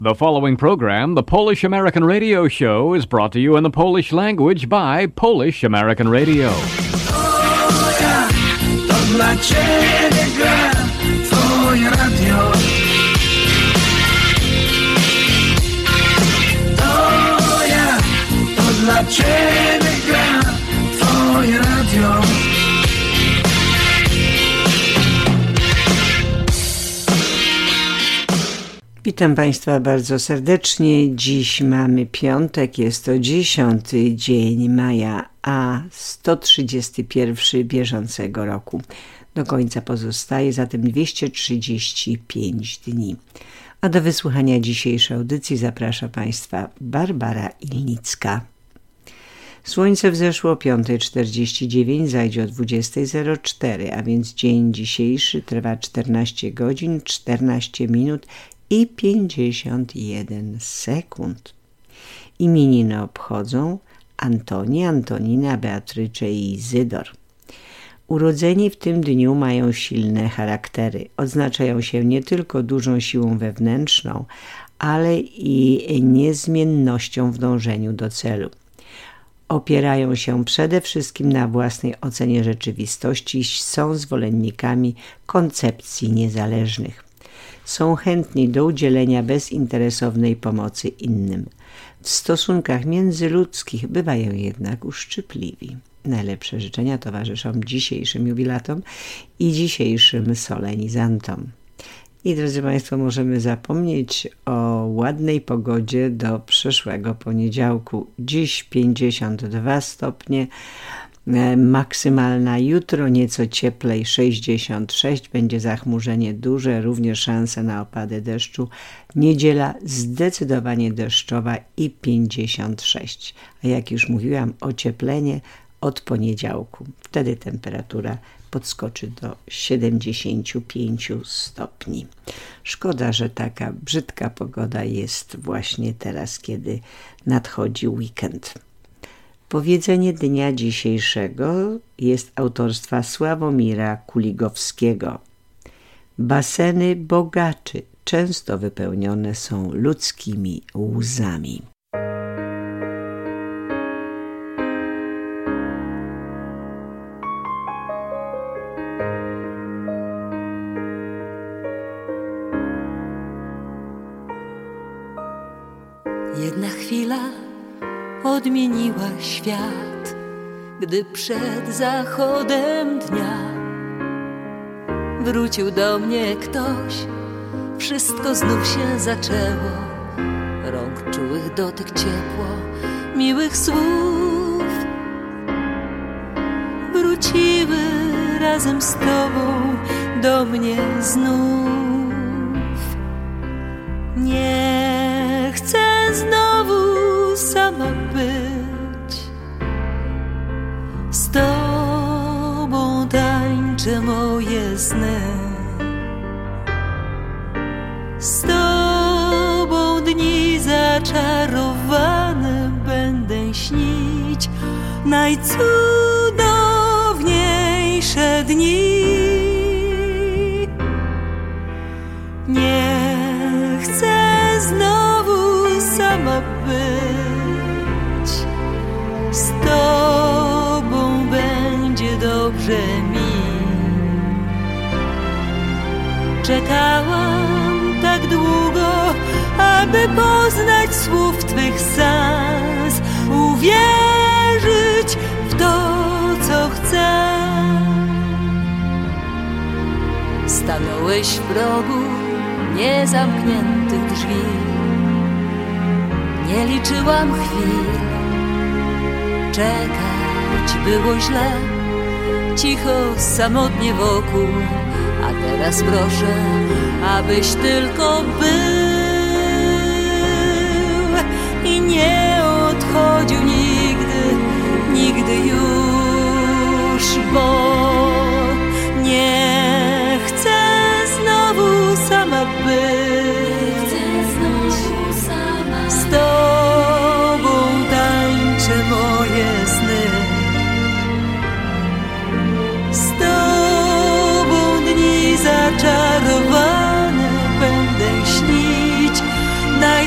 The following program, the Polish American Radio Show, is brought to you in the Polish language by Polish American Radio. O ja, to dla Ciebie gra Twoje radio. To ja, to dla Ciebie gra Twoje radio. Witam Państwa bardzo serdecznie. Dziś mamy piątek, jest to 10 dzień maja, a 131 bieżącego roku. Do końca pozostaje zatem 235 dni. A do wysłuchania dzisiejszej audycji zaprasza Państwa Barbara Ilnicka. Słońce wzeszło o 5:49, zajdzie o 20:04, a więc dzień dzisiejszy trwa 14 godzin, 14 minut i 51 sekund. Imieniny obchodzą Antoni, Antonina, Beatrycze i Izydor. Urodzeni w tym dniu mają silne charaktery. Odznaczają się nie tylko dużą siłą wewnętrzną, ale i niezmiennością w dążeniu do celu. Opierają się przede wszystkim na własnej ocenie rzeczywistości i są zwolennikami koncepcji niezależnych. Są chętni do udzielenia bezinteresownej pomocy innym. W stosunkach międzyludzkich bywają jednak uszczypliwi. Najlepsze życzenia towarzyszą dzisiejszym jubilatom i dzisiejszym solenizantom. I drodzy Państwo, możemy zapomnieć o ładnej pogodzie do przyszłego poniedziałku. Dziś 52 stopnie, maksymalna, jutro nieco cieplej, 66, będzie zachmurzenie duże, również szanse na opady deszczu. Niedziela zdecydowanie deszczowa i 56. A jak już mówiłam, ocieplenie od poniedziałku. Wtedy temperatura podskoczy do 75 stopni. Szkoda, że taka brzydka pogoda jest właśnie teraz, kiedy nadchodzi weekend. Powiedzenie dnia dzisiejszego jest autorstwa Sławomira Kuligowskiego. Baseny bogaczy często wypełnione są ludzkimi łzami. Jedna chwila odmieniła świat, gdy przed zachodem dnia wrócił do mnie ktoś. Wszystko znów się zaczęło, rąk czułych dotyk, ciepło miłych słów wróciły razem z Tobą do mnie znów. Nie chcę znowu sama być, z Tobą tańczę moje sny, z Tobą dni zaczarowane będę śnić, najcudowniejsze dni. Nie chcę znowu sama być, z Tobą będzie dobrze mi. Czekałam tak długo, aby poznać słów Twych sens, uwierzyć w to, co chcę. Stanąłeś w progu niezamkniętych drzwi. Nie liczyłam chwil, czekać było źle, cicho, samotnie wokół. A teraz proszę, abyś tylko był i nie odchodził nigdy, nigdy już, bo nie chcę znowu sama być, z Tobą tańczę moje sny, z Tobą dni zaczarowane będę śnić,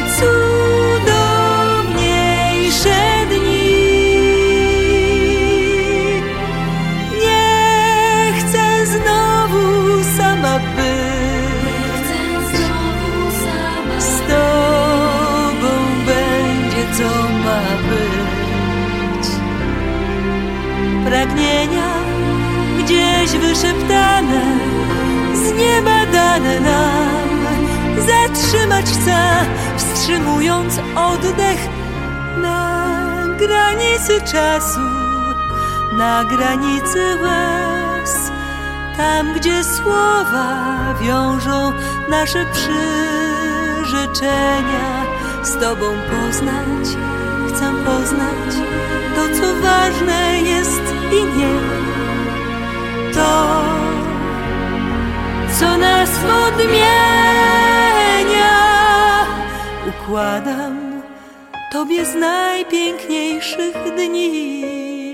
pragnienia, gdzieś wyszeptane, zniebadane nam. Zatrzymać chcę, wstrzymując oddech na granicy czasu, na granicy łez. Tam, gdzie słowa wiążą nasze przyrzeczenia. Z Tobą poznać, chcę poznać to, co ważne jest i nie to, co nas odmienia. Układam Tobie z najpiękniejszych dni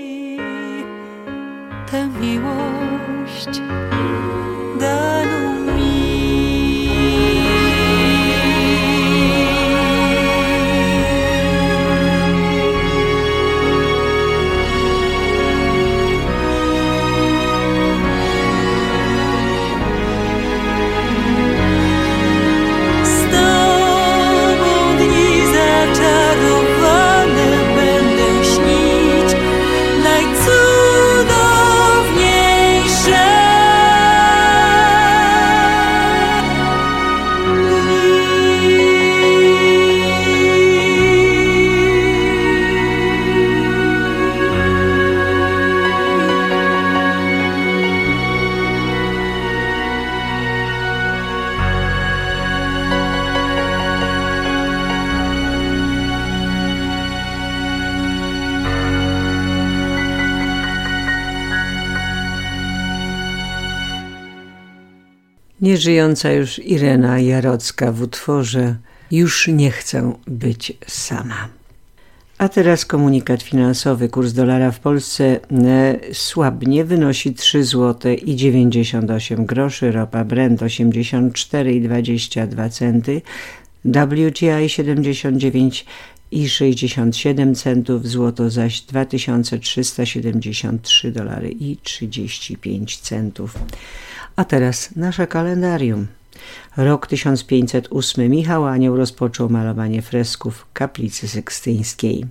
tę miłość daną mi. Nieżyjąca już Irena Jarocka w utworze Już nie chcę być sama. A teraz komunikat finansowy. Kurs dolara w Polsce słabnie, wynosi 3,98 zł, ropa Brent 84,22 centy, WTI 79,67 centów, złoto zaś $2373,35. A teraz nasze kalendarium. Rok 1508. Michał Anioł rozpoczął malowanie fresków w kaplicy sykstyńskiej.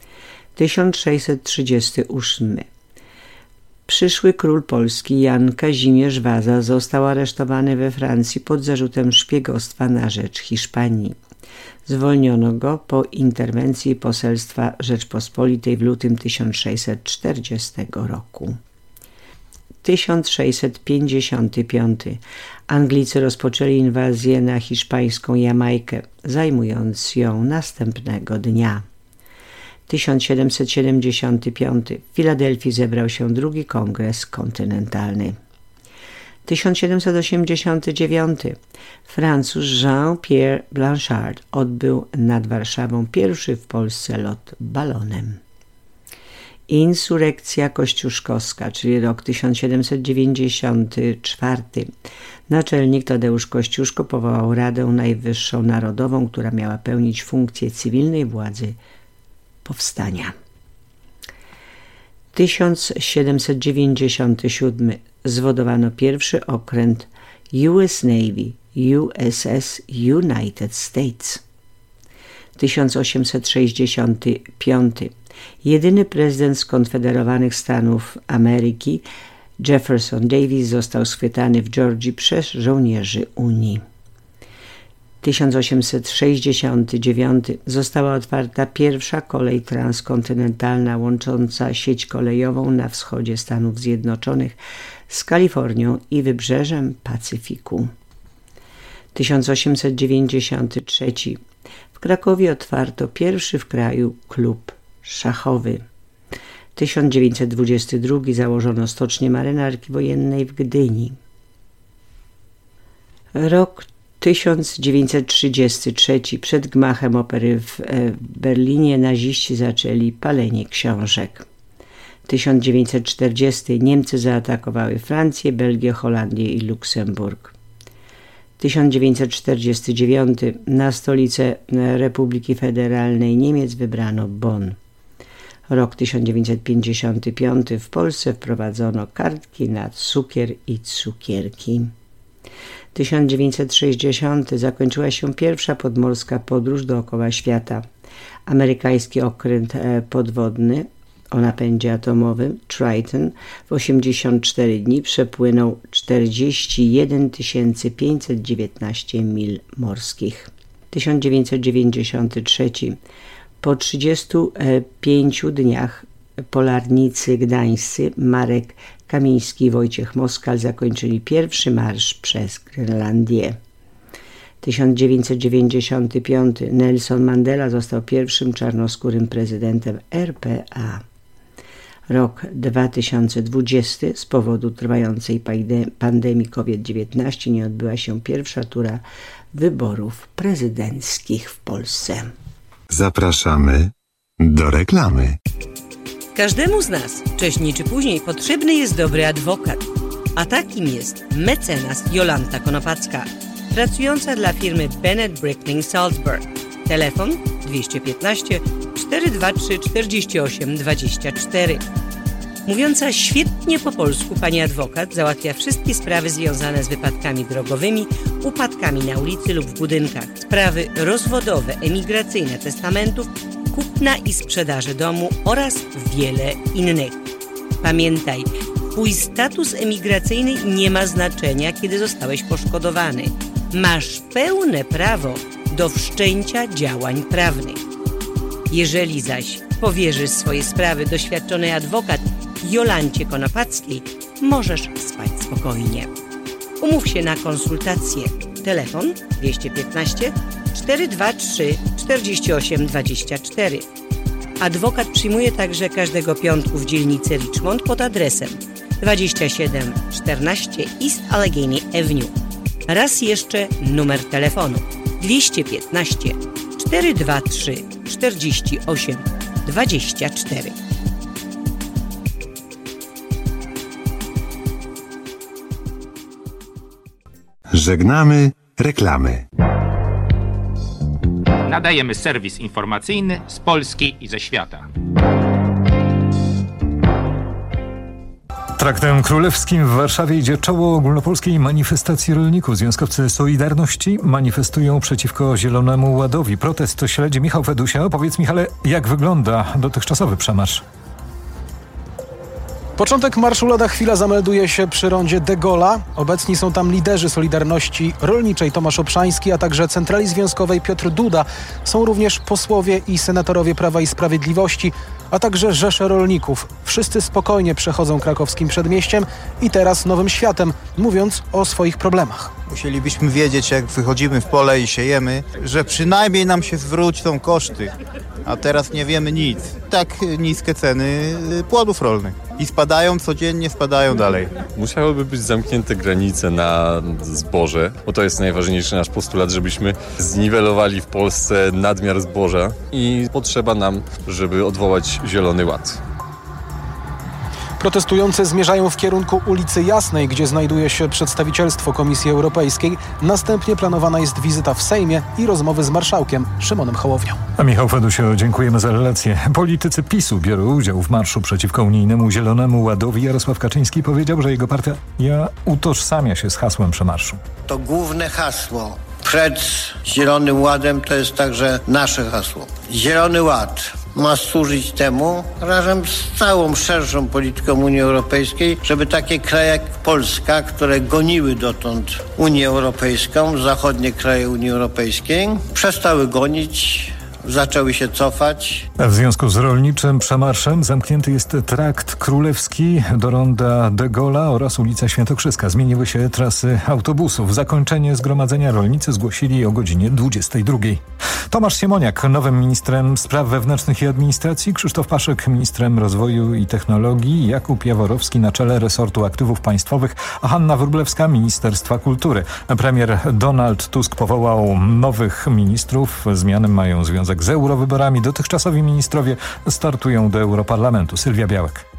1638. Przyszły król Polski Jan Kazimierz Waza został aresztowany we Francji pod zarzutem szpiegostwa na rzecz Hiszpanii. Zwolniono go po interwencji Poselstwa Rzeczpospolitej w lutym 1640 roku. 1655. Anglicy rozpoczęli inwazję na hiszpańską Jamajkę, zajmując ją następnego dnia. 1775. W Filadelfii zebrał się drugi kongres kontynentalny. 1789. Francuz Jean-Pierre Blanchard odbył nad Warszawą pierwszy w Polsce lot balonem. Insurekcja kościuszkowska, czyli rok 1794. Naczelnik Tadeusz Kościuszko powołał Radę Najwyższą Narodową, która miała pełnić funkcję cywilnej władzy powstania. 1797. Zwodowano pierwszy okręt US Navy USS United States. 1865. Jedyny prezydent skonfederowanych Stanów Ameryki, Jefferson Davis, został schwytany w Georgii przez żołnierzy Unii. 1869. Została otwarta pierwsza kolej transkontynentalna łącząca sieć kolejową na wschodzie Stanów Zjednoczonych z Kalifornią i wybrzeżem Pacyfiku. 1893. W Krakowie otwarto pierwszy w kraju klub szachowy. 1922. Założono stocznię marynarki wojennej w Gdyni. Rok 1933. Przed gmachem opery w Berlinie naziści zaczęli palenie książek. 1940. Niemcy zaatakowały Francję, Belgię, Holandię i Luksemburg. 1949. Na stolicę Republiki Federalnej Niemiec wybrano Bonn. Rok 1955. W Polsce wprowadzono kartki na cukier i cukierki. 1960. Zakończyła się pierwsza podmorska podróż dookoła świata. Amerykański okręt podwodny o napędzie atomowym Triton w 84 dni przepłynął 41 519 mil morskich. 1993. Po 35 dniach polarnicy gdańscy Marek Kamiński i Wojciech Moskal zakończyli pierwszy marsz przez Grenlandię. 1995. Nelson Mandela został pierwszym czarnoskórym prezydentem RPA. Rok 2020. Z powodu trwającej pandemii COVID-19 nie odbyła się pierwsza tura wyborów prezydenckich w Polsce. Zapraszamy do reklamy. Każdemu z nas wcześniej czy później potrzebny jest dobry adwokat, a takim jest mecenas Jolanta Konopacka, pracująca dla firmy Bennett Brickling Salzburg. Telefon 215 423 48 24. Mówiąca świetnie po polsku pani adwokat załatwia wszystkie sprawy związane z wypadkami drogowymi, upadkami na ulicy lub w budynkach, sprawy rozwodowe, emigracyjne, testamentów, kupna i sprzedaży domu oraz wiele innych. Pamiętaj, twój status emigracyjny nie ma znaczenia, kiedy zostałeś poszkodowany. Masz pełne prawo do wszczęcia działań prawnych. Jeżeli zaś powierzysz swoje sprawy doświadczonej adwokat Jolancie Konopackiej, możesz spać spokojnie. Umów się na konsultację. Telefon 215 423 48 24. Adwokat przyjmuje także każdego piątku w dzielnicy Richmond pod adresem 2714 East Allegheny Avenue. Raz jeszcze numer telefonu 215 423 48 24. Żegnamy reklamy. Nadajemy serwis informacyjny z Polski i ze świata. Traktem Królewskim w Warszawie idzie czoło ogólnopolskiej manifestacji rolników. Związkowcy Solidarności manifestują przeciwko Zielonemu Ładowi. Protest to śledzi Michał Fedusia. Powiedz, Michale, jak wygląda dotychczasowy przemarsz? Początek marszu lada chwila zamelduje się przy rondzie de Gaulle'a. Obecni są tam liderzy Solidarności Rolniczej Tomasz Obszański, a także Centrali Związkowej Piotr Duda. Są również posłowie i senatorowie Prawa i Sprawiedliwości, a także rzesze rolników. Wszyscy spokojnie przechodzą krakowskim przedmieściem i teraz Nowym Światem, mówiąc o swoich problemach. Musielibyśmy wiedzieć, jak wychodzimy w pole i siejemy, że przynajmniej nam się zwrócą koszty, a teraz nie wiemy nic. Tak niskie ceny płodów rolnych i spadają codziennie, spadają dalej. Musiałyby być zamknięte granice na zboże, bo to jest najważniejszy nasz postulat, żebyśmy zniwelowali w Polsce nadmiar zboża i potrzeba nam, żeby odwołać Zielony Ład. Protestujący zmierzają w kierunku ulicy Jasnej, gdzie znajduje się przedstawicielstwo Komisji Europejskiej. Następnie planowana jest wizyta w Sejmie i rozmowy z marszałkiem Szymonem Hołownią. A Michał Fedusio, dziękujemy za relację. Politycy PiS-u biorą udział w marszu przeciwko unijnemu Zielonemu Ładowi. Jarosław Kaczyński powiedział, że jego partia utożsamia się z hasłem przemarszu. To główne hasło przed Zielonym Ładem to jest także nasze hasło. Zielony Ład ma służyć temu, razem z całą szerszą polityką Unii Europejskiej, żeby takie kraje jak Polska, które goniły dotąd Unię Europejską, zachodnie kraje Unii Europejskiej, przestały gonić, zaczęły się cofać. W związku z rolniczym przemarszem zamknięty jest Trakt Królewski do ronda de Gaulle'a oraz ulica Świętokrzyska. Zmieniły się trasy autobusów. Zakończenie zgromadzenia rolnicy zgłosili o godzinie 22. Tomasz Siemoniak nowym ministrem spraw wewnętrznych i administracji, Krzysztof Paszek ministrem rozwoju i technologii, Jakub Jaworowski na czele resortu aktywów państwowych, a Hanna Wróblewska Ministerstwa Kultury. Premier Donald Tusk powołał nowych ministrów. Zmiany mają związek z eurowyborami. Dotychczasowi ministrowie startują do Europarlamentu. Sylwia Białek.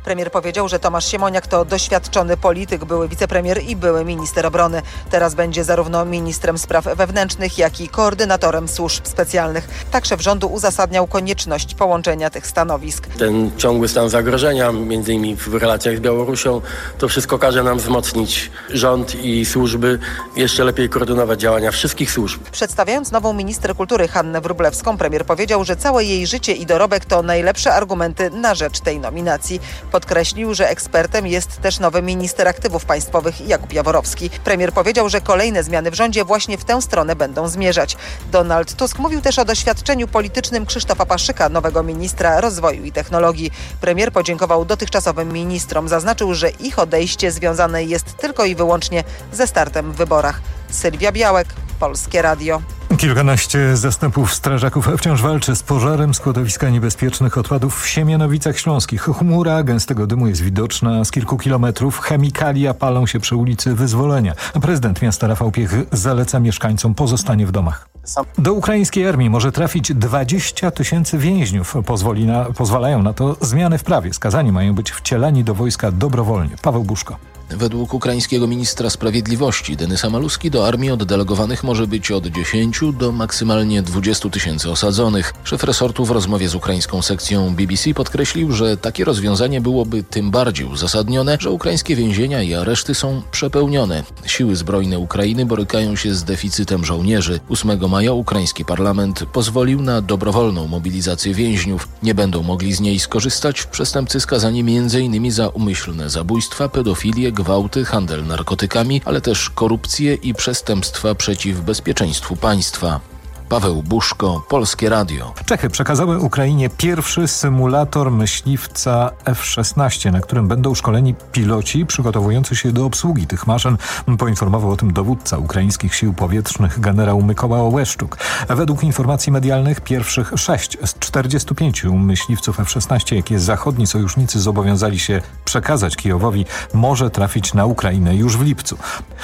Premier powiedział, że Tomasz Siemoniak to doświadczony polityk, były wicepremier i były minister obrony. Teraz będzie zarówno ministrem spraw wewnętrznych, jak i koordynatorem służb specjalnych. Tak szef rządu uzasadniał konieczność połączenia tych stanowisk. Ten ciągły stan zagrożenia, między innymi w relacjach z Białorusią, to wszystko każe nam wzmocnić rząd i służby, jeszcze lepiej koordynować działania wszystkich służb. Przedstawiając nową minister kultury Hannę Wróblewską, premier powiedział, że całe jej życie i dorobek to najlepsze argumenty na rzecz tej nominacji. Podkreślił, że ekspertem jest też nowy minister aktywów państwowych Jakub Jaworowski. Premier powiedział, że kolejne zmiany w rządzie właśnie w tę stronę będą zmierzać. Donald Tusk mówił też o doświadczeniu politycznym Krzysztofa Paszyka, nowego ministra rozwoju i technologii. Premier podziękował dotychczasowym ministrom. Zaznaczył, że ich odejście związane jest tylko i wyłącznie ze startem w wyborach. Sylwia Białek, Polskie Radio. Kilkanaście zastępów strażaków wciąż walczy z pożarem składowiska niebezpiecznych odpadów w Siemianowicach Śląskich. Chmura gęstego dymu jest widoczna z kilku kilometrów. Chemikalia palą się przy ulicy Wyzwolenia. Prezydent miasta Rafał Piech zaleca mieszkańcom pozostanie w domach. Do ukraińskiej armii może trafić 20 000 więźniów. Pozwalają na to zmiany w prawie. Skazani mają być wcielani do wojska dobrowolnie. Paweł Buszko. Według ukraińskiego ministra sprawiedliwości Denysa Maluski do armii oddelegowanych może być od 10 do maksymalnie 20 000 osadzonych. Szef resortu w rozmowie z ukraińską sekcją BBC podkreślił, że takie rozwiązanie byłoby tym bardziej uzasadnione, że ukraińskie więzienia i areszty są przepełnione. Siły zbrojne Ukrainy borykają się z deficytem żołnierzy. 8 maja ukraiński parlament pozwolił na dobrowolną mobilizację więźniów. Nie będą mogli z niej skorzystać przestępcy skazani m.in. za umyślne zabójstwa, pedofilię, gwałty, handel narkotykami, ale też korupcję i przestępstwa przeciw bezpieczeństwu państwa. Paweł Buszko, Polskie Radio. Czechy przekazały Ukrainie pierwszy symulator myśliwca F-16, na którym będą szkoleni piloci przygotowujący się do obsługi tych maszyn. Poinformował o tym dowódca ukraińskich sił powietrznych generał Mykoła Łeszczuk. Według informacji medialnych pierwszych 6 z 45 myśliwców F-16, jakie zachodni sojusznicy zobowiązali się przekazać Kijowowi, może trafić na Ukrainę już w lipcu.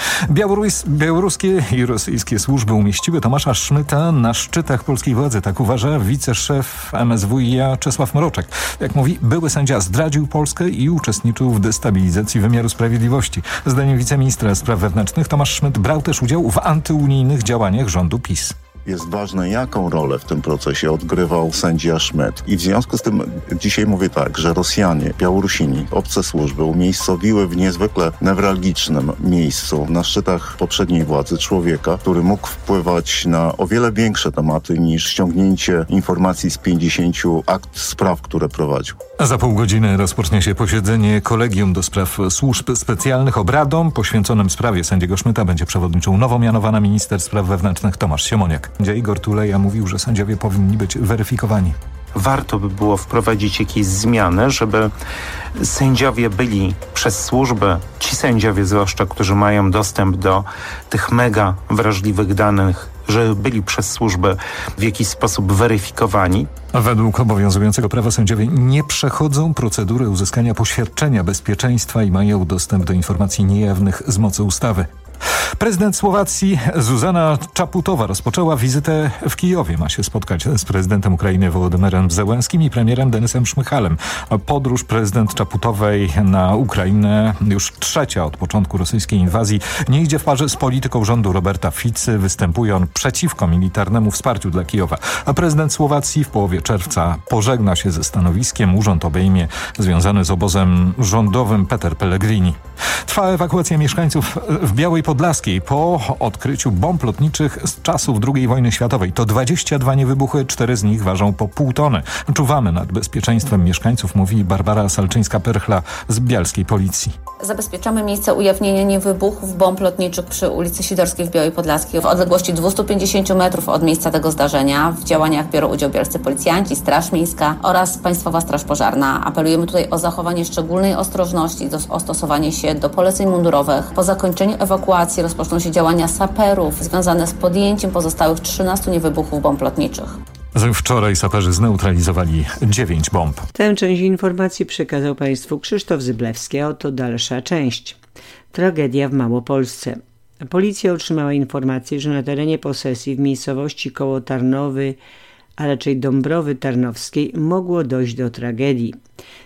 Białoruskie i rosyjskie służby umieściły Tomasza Szmyta na szczytach polskiej władzy, tak uważa wiceszef MSWiA Czesław Mroczek. Jak mówi, były sędzia zdradził Polskę i uczestniczył w destabilizacji wymiaru sprawiedliwości. Zdaniem wiceministra spraw wewnętrznych Tomasz Szmyt brał też udział w antyunijnych działaniach rządu PiS. Jest ważne, jaką rolę w tym procesie odgrywał sędzia Szmyt. I w związku z tym dzisiaj mówię tak, że Rosjanie, Białorusini, obce służby umiejscowiły w niezwykle newralgicznym miejscu na szczytach poprzedniej władzy człowieka, który mógł wpływać na o wiele większe tematy niż ściągnięcie informacji z 50 akt spraw, które prowadził. A za pół godziny rozpocznie się posiedzenie Kolegium do Spraw Służb Specjalnych. Obradom poświęconym sprawie sędziego Szmyta będzie przewodniczył nowo mianowana minister spraw wewnętrznych Tomasz Siemoniak. Sędzia Igor Tuleja mówił, że sędziowie powinni być weryfikowani. Warto by było wprowadzić jakieś zmiany, żeby sędziowie byli przez służbę, ci sędziowie zwłaszcza, którzy mają dostęp do tych mega wrażliwych danych, żeby byli przez służbę w jakiś sposób weryfikowani. Według obowiązującego prawa sędziowie nie przechodzą procedury uzyskania poświadczenia bezpieczeństwa i mają dostęp do informacji niejawnych z mocy ustawy. Prezydent Słowacji Zuzana Czaputowa rozpoczęła wizytę w Kijowie. Ma się spotkać z prezydentem Ukrainy Wołodymyrem Zełenskim i premierem Denysem Szmychalem. Podróż prezydent Czaputowej na Ukrainę, już trzecia od początku rosyjskiej inwazji, nie idzie w parze z polityką rządu Roberta Ficy. Występuje on przeciwko militarnemu wsparciu dla Kijowa. A prezydent Słowacji w połowie czerwca pożegna się ze stanowiskiem. Urząd obejmie związany z obozem rządowym Peter Pellegrini. Trwa ewakuacja mieszkańców w Białej Podlaskiej po odkryciu bomb lotniczych z czasów II wojny światowej. To 22 niewybuchy, 4 z nich ważą po 0,5 tony. Czuwamy nad bezpieczeństwem mieszkańców, mówi Barbara Salczyńska-Perchla z bialskiej policji. Zabezpieczamy miejsce ujawnienia niewybuchów bomb lotniczych przy ulicy Sidorskiej w Białej Podlaskiej. W odległości 250 metrów od miejsca tego zdarzenia w działaniach biorą udział bielscy policjanci, Straż Miejska oraz Państwowa Straż Pożarna. Apelujemy tutaj o zachowanie szczególnej ostrożności, o stosowanie się do poleceń mundurowych. Po zakończeniu ewakuacji rozpoczną się działania saperów związane z podjęciem pozostałych 13 niewybuchów bomb lotniczych. Wczoraj saperzy zneutralizowali 9 bomb. Tę część informacji przekazał Państwu Krzysztof Zyblewski, a oto dalsza część. Tragedia w Małopolsce. Policja otrzymała informację, że na terenie posesji w miejscowości koło Tarnowy, a raczej Dąbrowy Tarnowskiej, mogło dojść do tragedii.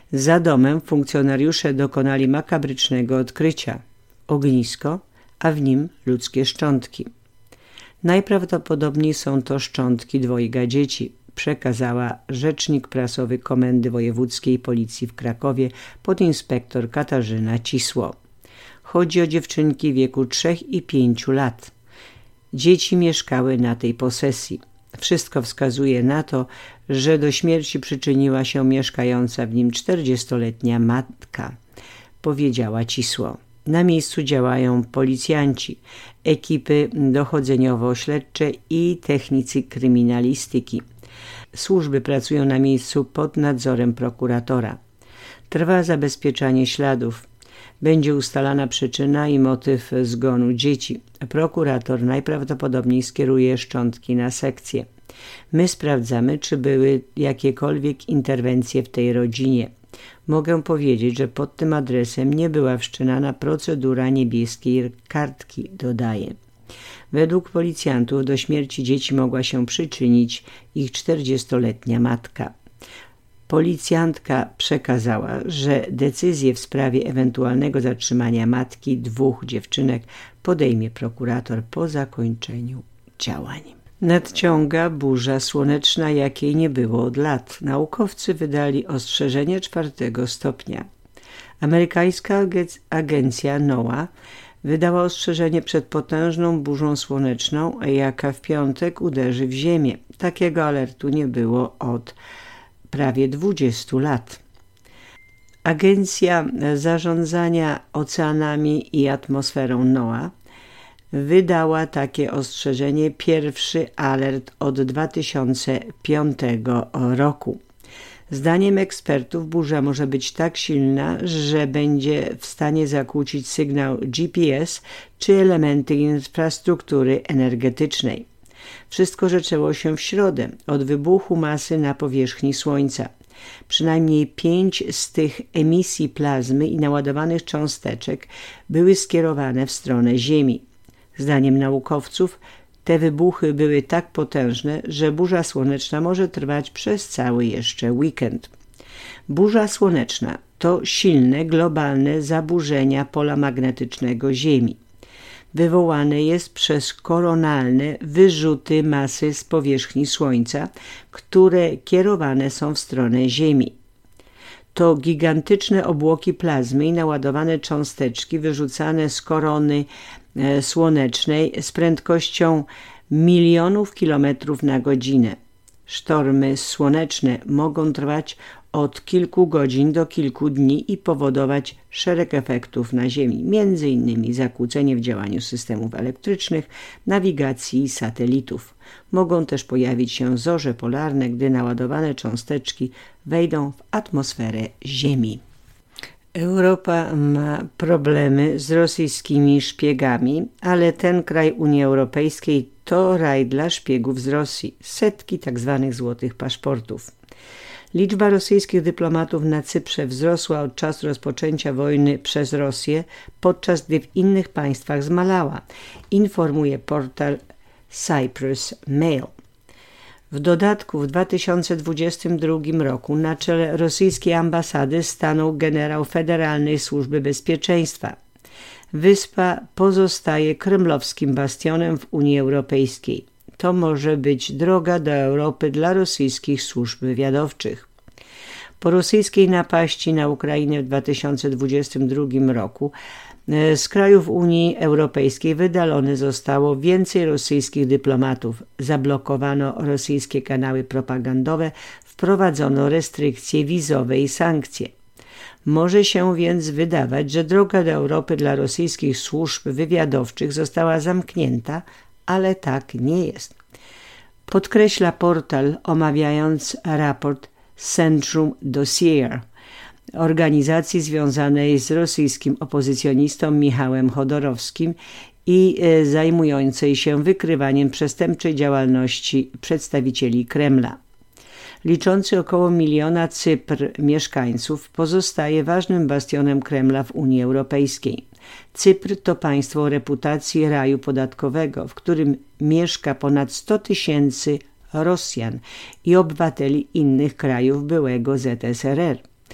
Za domem funkcjonariusze dokonali makabrycznego odkrycia. Ognisko, a w nim ludzkie szczątki. Najprawdopodobniej są to szczątki dwojga dzieci, przekazała rzecznik prasowy Komendy Wojewódzkiej Policji w Krakowie podinspektor Katarzyna Cisło. Chodzi o dziewczynki w wieku 3 i 5 lat. Dzieci mieszkały na tej posesji. Wszystko wskazuje na to, że do śmierci przyczyniła się mieszkająca w nim 40-letnia matka, powiedziała Cisło. Na miejscu działają policjanci, ekipy dochodzeniowo-śledcze i technicy kryminalistyki. Służby pracują na miejscu pod nadzorem prokuratora. Trwa zabezpieczanie śladów. Będzie ustalana przyczyna i motyw zgonu dzieci. Prokurator najprawdopodobniej skieruje szczątki na sekcję. My sprawdzamy, czy były jakiekolwiek interwencje w tej rodzinie. Mogę powiedzieć, że pod tym adresem nie była wszczynana procedura niebieskiej kartki, dodaje. Według policjantów do śmierci dzieci mogła się przyczynić ich 40-letnia matka. Policjantka przekazała, że decyzję w sprawie ewentualnego zatrzymania matki 2 dziewczynek podejmie prokurator po zakończeniu działań. Nadciąga burza słoneczna, jakiej nie było od lat. Naukowcy wydali ostrzeżenie 4 stopnia. Amerykańska agencja NOAA wydała ostrzeżenie przed potężną burzą słoneczną, jaka w piątek uderzy w Ziemię. Takiego alertu nie było od prawie 20 lat. Agencja Zarządzania Oceanami i Atmosferą NOAA wydała takie ostrzeżenie, pierwszy alert od 2005 roku. Zdaniem ekspertów burza może być tak silna, że będzie w stanie zakłócić sygnał GPS czy elementy infrastruktury energetycznej. Wszystko zaczęło się w środę od wybuchu masy na powierzchni Słońca. Przynajmniej 5 z tych emisji plazmy i naładowanych cząsteczek były skierowane w stronę Ziemi. Zdaniem naukowców te wybuchy były tak potężne, że burza słoneczna może trwać przez cały jeszcze weekend. Burza słoneczna to silne globalne zaburzenia pola magnetycznego Ziemi. Wywołane jest przez koronalne wyrzuty masy z powierzchni Słońca, które kierowane są w stronę Ziemi. To gigantyczne obłoki plazmy i naładowane cząsteczki wyrzucane z korony słonecznej z prędkością milionów kilometrów na godzinę. Sztormy słoneczne mogą trwać od kilku godzin do kilku dni i powodować szereg efektów na Ziemi, m.in. zakłócenie w działaniu systemów elektrycznych, nawigacji i satelitów. Mogą też pojawić się zorze polarne, gdy naładowane cząsteczki wejdą w atmosferę Ziemi. Europa ma problemy z rosyjskimi szpiegami, ale ten kraj Unii Europejskiej to raj dla szpiegów z Rosji. Setki tzw. złotych paszportów. Liczba rosyjskich dyplomatów na Cyprze wzrosła od czasu rozpoczęcia wojny przez Rosję, podczas gdy w innych państwach zmalała, informuje portal Cyprus Mail. W dodatku w 2022 roku na czele rosyjskiej ambasady stanął generał Federalnej Służby Bezpieczeństwa. Wyspa pozostaje kremlowskim bastionem w Unii Europejskiej. To może być droga do Europy dla rosyjskich służb wywiadowczych. Po rosyjskiej napaści na Ukrainę w 2022 roku z krajów Unii Europejskiej wydalone zostało więcej rosyjskich dyplomatów. Zablokowano rosyjskie kanały propagandowe, wprowadzono restrykcje wizowe i sankcje. Może się więc wydawać, że droga do Europy dla rosyjskich służb wywiadowczych została zamknięta, ale tak nie jest. Podkreśla portal, omawiając raport Centrum Dossier, organizacji związanej z rosyjskim opozycjonistą Michałem Chodorowskim i zajmującej się wykrywaniem przestępczej działalności przedstawicieli Kremla. Liczący około 1 miliona Cypr mieszkańców pozostaje ważnym bastionem Kremla w Unii Europejskiej. Cypr to państwo o reputacji raju podatkowego, w którym mieszka ponad 100 000 Rosjan i obywateli innych krajów byłego ZSRR.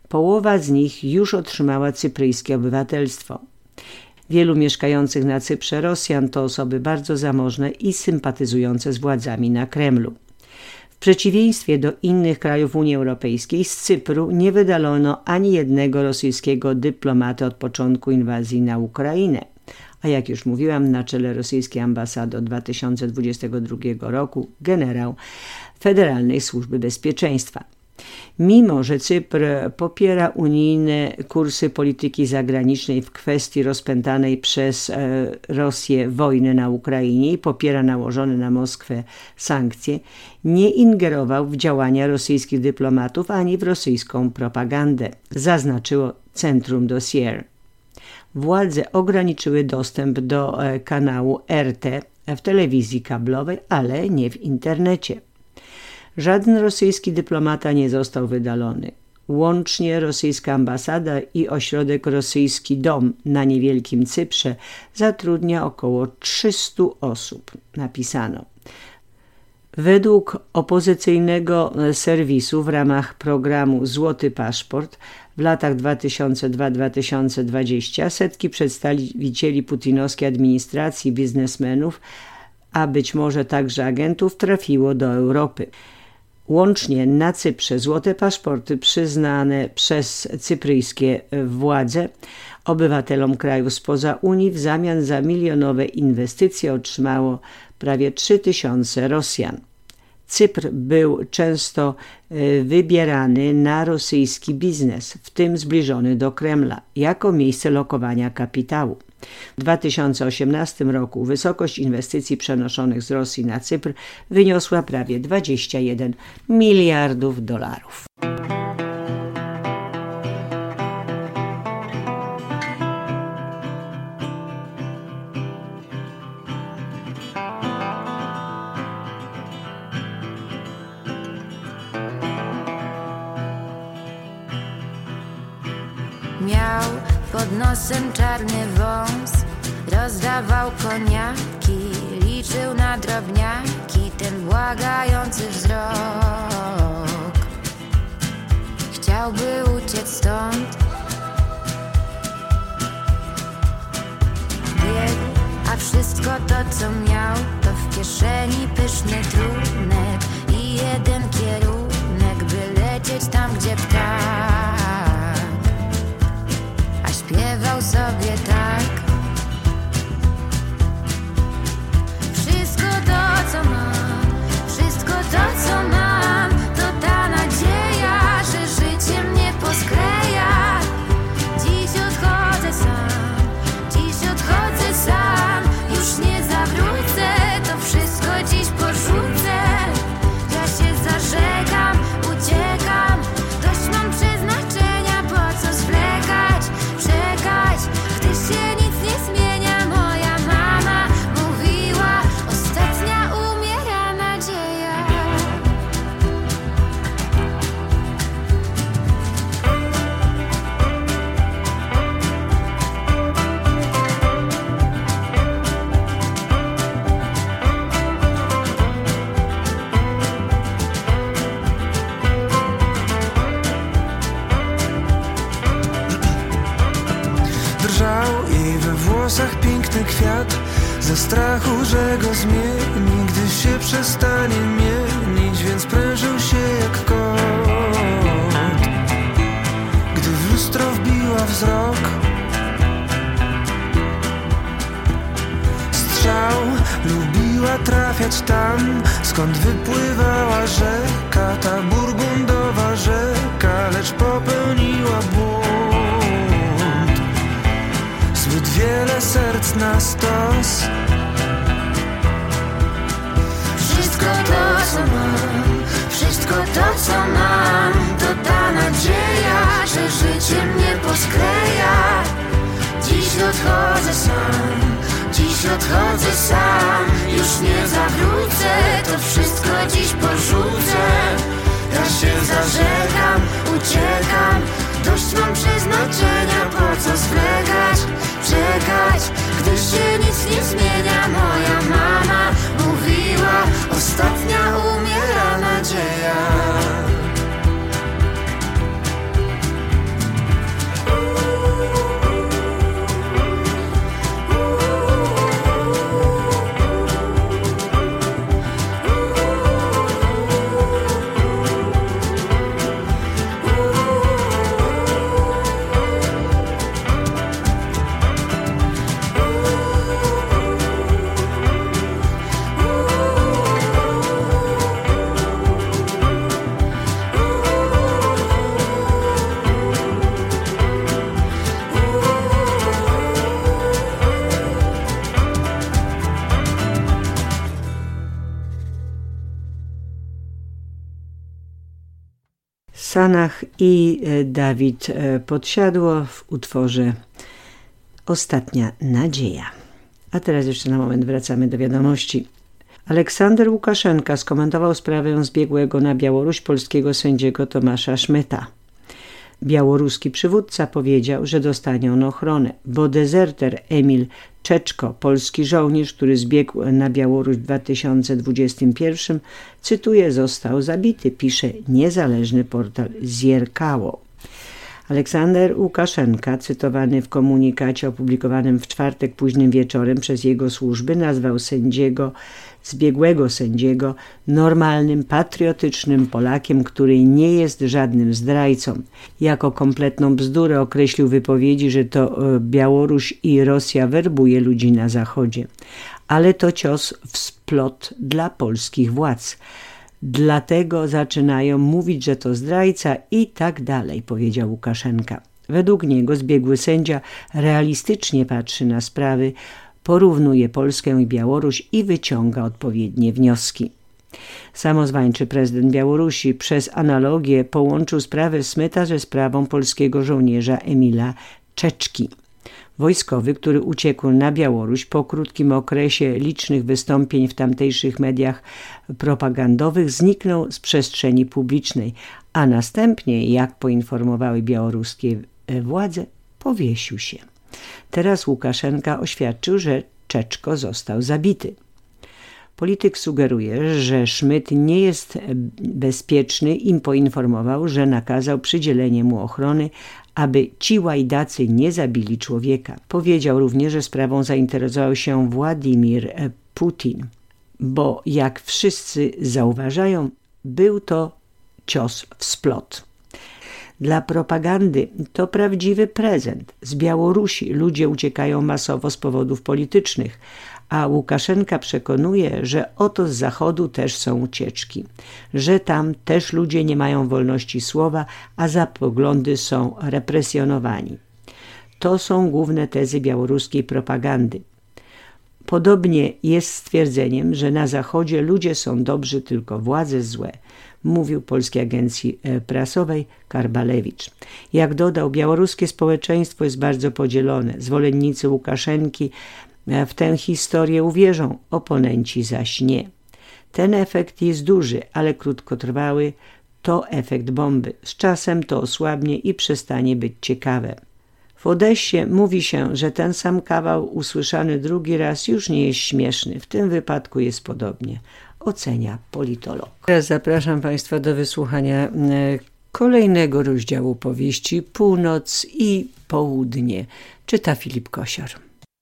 Połowa z nich już otrzymała cypryjskie obywatelstwo. Wielu mieszkających na Cyprze Rosjan to osoby bardzo zamożne i sympatyzujące z władzami na Kremlu. W przeciwieństwie do innych krajów Unii Europejskiej z Cypru nie wydalono ani jednego rosyjskiego dyplomaty od początku inwazji na Ukrainę. A jak już mówiłam, na czele rosyjskiej ambasady od 2022 roku generał Federalnej Służby Bezpieczeństwa. Mimo że Cypr popiera unijne kursy polityki zagranicznej w kwestii rozpętanej przez Rosję wojny na Ukrainie i popiera nałożone na Moskwę sankcje, nie ingerował w działania rosyjskich dyplomatów ani w rosyjską propagandę, zaznaczyło Centrum Dossier. Władze ograniczyły dostęp do kanału RT w telewizji kablowej, ale nie w internecie. Żaden rosyjski dyplomata nie został wydalony. Łącznie rosyjska ambasada i ośrodek Rosyjski Dom na niewielkim Cyprze zatrudnia około 300 osób, napisano. Według opozycyjnego serwisu w ramach programu Złoty Paszport w latach 2002-2020 setki przedstawicieli putinowskiej administracji, biznesmenów, a być może także agentów trafiło do Europy. Łącznie na Cyprze złote paszporty przyznane przez cypryjskie władze obywatelom krajów spoza Unii w zamian za milionowe inwestycje otrzymało prawie 3000 Rosjan. Cypr był często wybierany na rosyjski biznes, w tym zbliżony do Kremla, jako miejsce lokowania kapitału. W 2018 roku wysokość inwestycji przenoszonych z Rosji na Cypr wyniosła prawie 21 miliardów dolarów. Miał pod nosem czarny wąs, rozdawał koniaki, liczył na drobniaki ten błagający wzrok. Chciałby uciec stąd, biegł, a wszystko to co miał to w kieszeni pyszny trunek i jeden kierunek, by lecieć tam gdzie ptak. Śpiewał sobie tak. Wszystko to co mam, wszystko to co mam, to ta nadzieja, że życie mnie poskleja. Dziś odchodzę sam, już nie zawrócę, to wszystko dziś porzucę. Ja się zażegam, uciekam, dość mam przeznaczenia, po co zwlekać, czekać, gdy się nic nie zmienia. Moja mama mówiła, ostatnia umiera nadzieja. Piękny kwiat, ze strachu, że go zmieni, gdy się przestanie mienić, więc prężył się jak kot. Gdy w lustro wbiła wzrok, strzał, lubiła trafiać tam, skąd wypływała rzeka, ta burgundowa rzeka, lecz popełniła błąd. Zbyt wiele serc na stos. Wszystko to co mam, wszystko to co mam, to ta nadzieja, że życie mnie poskleja. Dziś odchodzę sam, już nie zawrócę, to wszystko dziś porzucę. Ja się zażegam, uciekam, dość mam przeznaczenia, po co zwlekać, czekać, gdy się nic nie zmienia. Moja mama mówiła, ostatnia umiera nadzieja. Sanach i Dawid Podsiadło w utworze Ostatnia nadzieja. A teraz jeszcze na moment wracamy do wiadomości. Aleksander Łukaszenka skomentował sprawę zbiegłego na Białoruś polskiego sędziego Tomasza Szmyta. Białoruski przywódca powiedział, że dostanie on ochronę, bo dezerter Emil Czeczko, polski żołnierz, który zbiegł na Białoruś w 2021, cytuję, został zabity, pisze niezależny portal Zierkało. Aleksander Łukaszenka, cytowany w komunikacie opublikowanym w czwartek późnym wieczorem przez jego służby, nazwał zbiegłego sędziego normalnym, patriotycznym Polakiem, który nie jest żadnym zdrajcą. Jako kompletną bzdurę określił wypowiedzi, że to Białoruś i Rosja werbuje ludzi na Zachodzie. Ale to cios w splot dla polskich władz. Dlatego zaczynają mówić, że to zdrajca i tak dalej, powiedział Łukaszenka. Według niego zbiegły sędzia realistycznie patrzy na sprawy, porównuje Polskę i Białoruś i wyciąga odpowiednie wnioski. Samozwańczy prezydent Białorusi przez analogię połączył sprawę Szmyta ze sprawą polskiego żołnierza Emila Czeczki. Wojskowy, który uciekł na Białoruś po krótkim okresie licznych wystąpień w tamtejszych mediach propagandowych, zniknął z przestrzeni publicznej, a następnie, jak poinformowały białoruskie władze, powiesił się. Teraz Łukaszenka oświadczył, że Czeczko został zabity. Polityk sugeruje, że Szmyt nie jest bezpieczny i poinformował, że nakazał przydzielenie mu ochrony, aby ci łajdacy nie zabili człowieka. Powiedział również, że sprawą zainteresował się Władimir Putin, bo jak wszyscy zauważają, był to cios w splot. Dla propagandy to prawdziwy prezent. Z Białorusi ludzie uciekają masowo z powodów politycznych, a Łukaszenka przekonuje, że oto z Zachodu też są ucieczki, że tam też ludzie nie mają wolności słowa, a za poglądy są represjonowani. To są główne tezy białoruskiej propagandy. Podobnie jest z stwierdzeniem, że na Zachodzie ludzie są dobrzy, tylko władze złe, mówił polskiej agencji prasowej Karbalewicz. Jak dodał, białoruskie społeczeństwo jest bardzo podzielone. Zwolennicy Łukaszenki w tę historię uwierzą, oponenci zaś nie. Ten efekt jest duży, ale krótkotrwały. To efekt bomby. Z czasem to osłabnie i przestanie być ciekawe. W Odessie mówi się, że ten sam kawał usłyszany drugi raz już nie jest śmieszny. W tym wypadku jest podobnie, ocenia politolog. Teraz zapraszam Państwa do wysłuchania kolejnego rozdziału powieści Północ i Południe. Czyta Filip Kosior.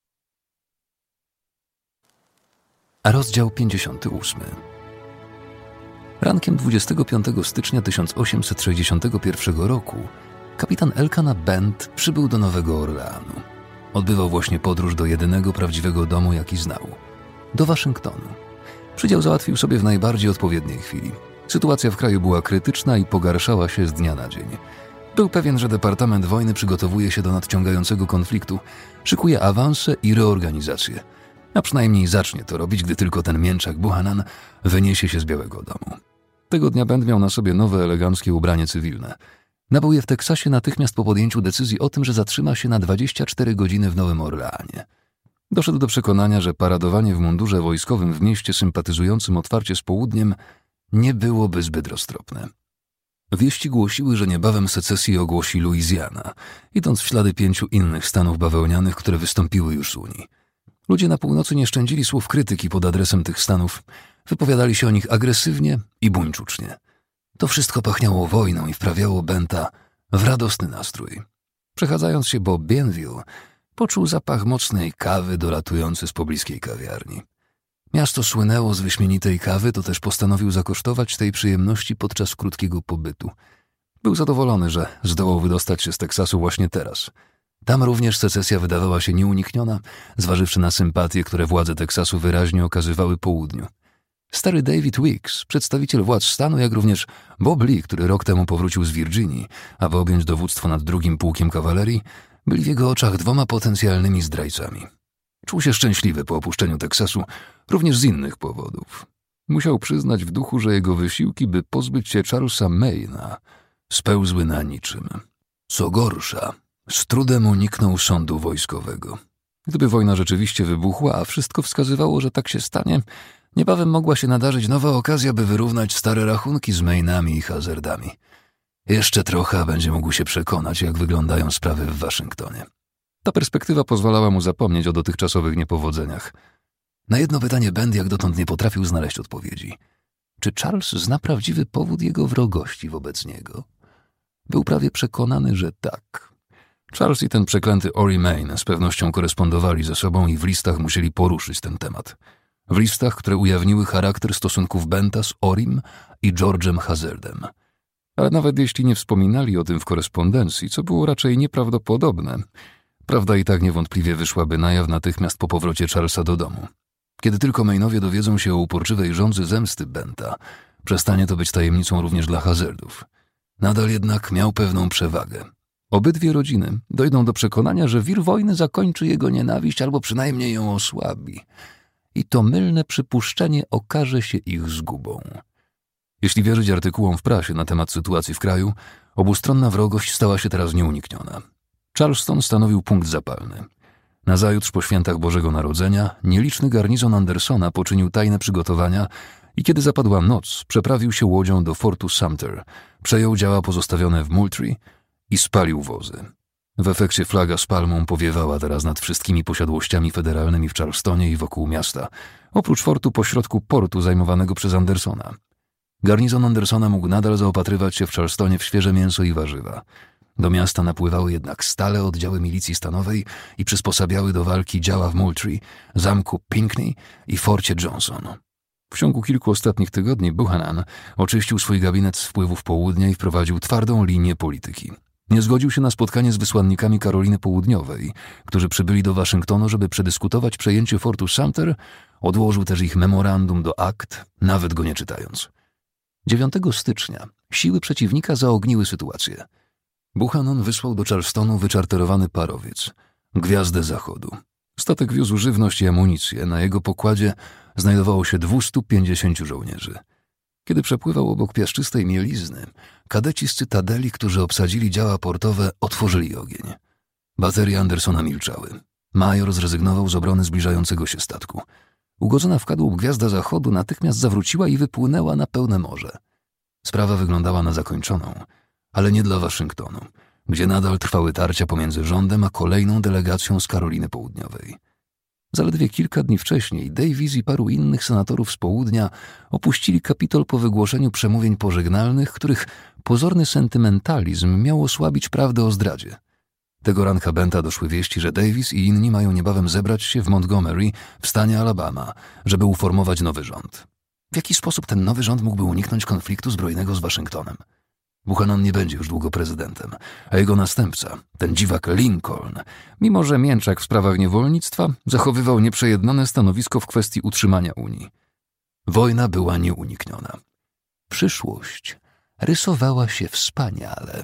Rozdział 58. Rankiem 25 stycznia 1861 roku kapitan Elkanah Bent przybył do Nowego Orleanu. Odbywał właśnie podróż do jedynego prawdziwego domu, jaki znał. Do Waszyngtonu. Przydział załatwił sobie w najbardziej odpowiedniej chwili. Sytuacja w kraju była krytyczna i pogarszała się z dnia na dzień. Był pewien, że Departament Wojny przygotowuje się do nadciągającego konfliktu, szykuje awanse i reorganizację. A przynajmniej zacznie to robić, gdy tylko ten mięczak Buchanan wyniesie się z Białego Domu. Tego dnia Bent miał na sobie nowe, eleganckie ubranie cywilne. Nabył je w Teksasie natychmiast po podjęciu decyzji o tym, że zatrzyma się na 24 godziny w Nowym Orleanie. Doszedł do przekonania, że paradowanie w mundurze wojskowym w mieście sympatyzującym otwarcie z południem nie byłoby zbyt roztropne. Wieści głosiły, że niebawem secesję ogłosi Luizjana, idąc w ślady 5 innych stanów bawełnianych, które wystąpiły już z Unii. Ludzie na północy nie szczędzili słów krytyki pod adresem tych stanów, wypowiadali się o nich agresywnie i buńczucznie. To wszystko pachniało wojną i wprawiało Benta w radosny nastrój. Przechadzając się po Bienville, poczuł zapach mocnej kawy dolatujący z pobliskiej kawiarni. Miasto słynęło z wyśmienitej kawy, to też postanowił zakosztować tej przyjemności podczas krótkiego pobytu. Był zadowolony, że zdołał wydostać się z Teksasu właśnie teraz. Tam również secesja wydawała się nieunikniona, zważywszy na sympatie, które władze Teksasu wyraźnie okazywały południu. Stary David Weeks, przedstawiciel władz stanu, jak również Bob Lee, który rok temu powrócił z Virginii, aby objąć dowództwo nad 2. pułkiem kawalerii, byli w jego oczach 2 potencjalnymi zdrajcami. Czuł się szczęśliwy po opuszczeniu Teksasu, również z innych powodów. Musiał przyznać w duchu, że jego wysiłki, by pozbyć się Charlesa Mayna, spełzły na niczym. Co gorsza, z trudem uniknął sądu wojskowego. Gdyby wojna rzeczywiście wybuchła, a wszystko wskazywało, że tak się stanie, niebawem mogła się nadarzyć nowa okazja, by wyrównać stare rachunki z Mainami i hazardami. Jeszcze trochę, a będzie mógł się przekonać, jak wyglądają sprawy w Waszyngtonie. Ta perspektywa pozwalała mu zapomnieć o dotychczasowych niepowodzeniach. Na jedno pytanie Bend jak dotąd nie potrafił znaleźć odpowiedzi. Czy Charles zna prawdziwy powód jego wrogości wobec niego? Był prawie przekonany, że tak. Charles i ten przeklęty Ori Main z pewnością korespondowali ze sobą i w listach musieli poruszyć ten temat. W listach, które ujawniły charakter stosunków Benta z Orim i George'em Hazardem. Ale nawet jeśli nie wspominali o tym w korespondencji, co było raczej nieprawdopodobne, prawda i tak niewątpliwie wyszłaby na jaw natychmiast po powrocie Charlesa do domu. Kiedy tylko Mainowie dowiedzą się o uporczywej żądzy zemsty Benta, przestanie to być tajemnicą również dla Hazardów. Nadal jednak miał pewną przewagę. Obydwie rodziny dojdą do przekonania, że wir wojny zakończy jego nienawiść albo przynajmniej ją osłabi. I to mylne przypuszczenie okaże się ich zgubą. Jeśli wierzyć artykułom w prasie na temat sytuacji w kraju, obustronna wrogość stała się teraz nieunikniona. Charleston stanowił punkt zapalny. Nazajutrz po świętach Bożego Narodzenia nieliczny garnizon Andersona poczynił tajne przygotowania i kiedy zapadła noc, przeprawił się łodzią do fortu Sumter, przejął działa pozostawione w Moultrie i spalił wozy. W efekcie flaga z palmą powiewała teraz nad wszystkimi posiadłościami federalnymi w Charlestonie i wokół miasta, oprócz fortu pośrodku portu zajmowanego przez Andersona. Garnizon Andersona mógł nadal zaopatrywać się w Charlestonie w świeże mięso i warzywa. Do miasta napływały jednak stale oddziały milicji stanowej i przysposabiały do walki działa w Moultrie, zamku Pinckney i forcie Johnson. W ciągu kilku ostatnich tygodni Buchanan oczyścił swój gabinet z wpływów południa i wprowadził twardą linię polityki. Nie zgodził się na spotkanie z wysłannikami Karoliny Południowej, którzy przybyli do Waszyngtonu, żeby przedyskutować przejęcie fortu Sumter, odłożył też ich memorandum do akt, nawet go nie czytając. 9 stycznia siły przeciwnika zaogniły sytuację. Buchanan wysłał do Charlestonu wyczarterowany parowiec, Gwiazdę Zachodu. Statek wiózł żywność i amunicję, na jego pokładzie znajdowało się 250 żołnierzy. Kiedy przepływał obok piaszczystej mielizny, kadeci z Cytadeli, którzy obsadzili działa portowe, otworzyli ogień. Baterie Andersona milczały. Major zrezygnował z obrony zbliżającego się statku. Ugodzona w kadłub Gwiazda Zachodu natychmiast zawróciła i wypłynęła na pełne morze. Sprawa wyglądała na zakończoną, ale nie dla Waszyngtonu, gdzie nadal trwały tarcia pomiędzy rządem a kolejną delegacją z Karoliny Południowej. Zaledwie kilka dni wcześniej Davis i paru innych senatorów z południa opuścili Kapitol po wygłoszeniu przemówień pożegnalnych, których pozorny sentymentalizm miał osłabić prawdę o zdradzie. Tego ranka Benta doszły wieści, że Davis i inni mają niebawem zebrać się w Montgomery w stanie Alabama, żeby uformować nowy rząd. W jaki sposób ten nowy rząd mógłby uniknąć konfliktu zbrojnego z Waszyngtonem? Buchanan nie będzie już długo prezydentem, a jego następca, ten dziwak Lincoln, mimo że mięczak w sprawach niewolnictwa, zachowywał nieprzejednane stanowisko w kwestii utrzymania Unii. Wojna była nieunikniona. Przyszłość rysowała się wspaniale.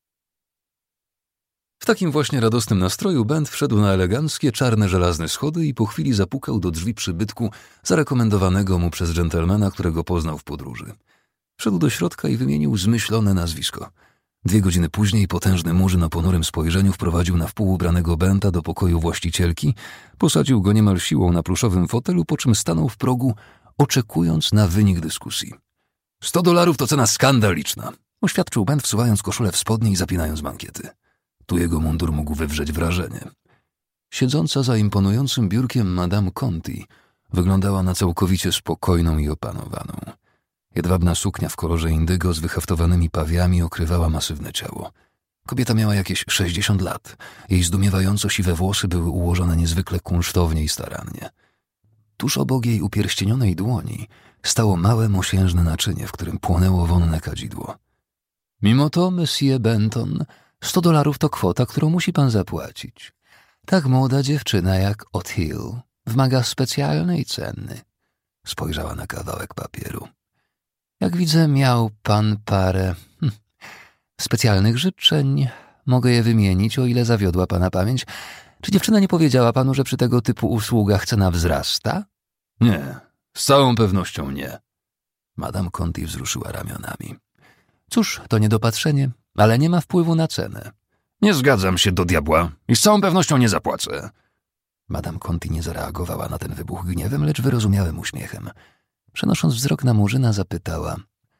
W takim właśnie radosnym nastroju Bent wszedł na eleganckie, czarne, żelazne schody i po chwili zapukał do drzwi przybytku zarekomendowanego mu przez dżentelmena, którego poznał w podróży. Wszedł do środka i wymienił zmyślone nazwisko. 2 godziny później potężny Murzyn o ponurym spojrzeniu wprowadził na wpół ubranego Benta do pokoju właścicielki, posadził go niemal siłą na pluszowym fotelu, po czym stanął w progu, oczekując na wynik dyskusji. $100 to cena skandaliczna, oświadczył Bent, wsuwając koszulę w spodnie i zapinając mankiety. Tu jego mundur mógł wywrzeć wrażenie. Siedząca za imponującym biurkiem Madame Conti wyglądała na całkowicie spokojną i opanowaną. Jedwabna suknia w kolorze indygo z wyhaftowanymi pawiami okrywała masywne ciało. Kobieta miała jakieś 60 lat. Jej zdumiewająco siwe włosy były ułożone niezwykle kunsztownie i starannie. Tuż obok jej upierścienionej dłoni stało małe, mosiężne naczynie, w którym płonęło wonne kadzidło. Mimo to, Monsieur Benton, $100 to kwota, którą musi pan zapłacić. Tak młoda dziewczyna jak Othill wymaga specjalnej ceny. Spojrzała na kawałek papieru. Jak widzę, miał pan parę specjalnych życzeń. Mogę je wymienić, o ile zawiodła pana pamięć. Czy dziewczyna nie powiedziała panu, że przy tego typu usługach cena wzrasta? Nie, z całą pewnością nie. Madame Conti wzruszyła ramionami. Cóż, to niedopatrzenie, ale nie ma wpływu na cenę. Nie zgadzam się do diabła i z całą pewnością nie zapłacę. Madame Conti nie zareagowała na ten wybuch gniewem, lecz wyrozumiałym uśmiechem. Przenosząc wzrok na Murzyna, zapytała: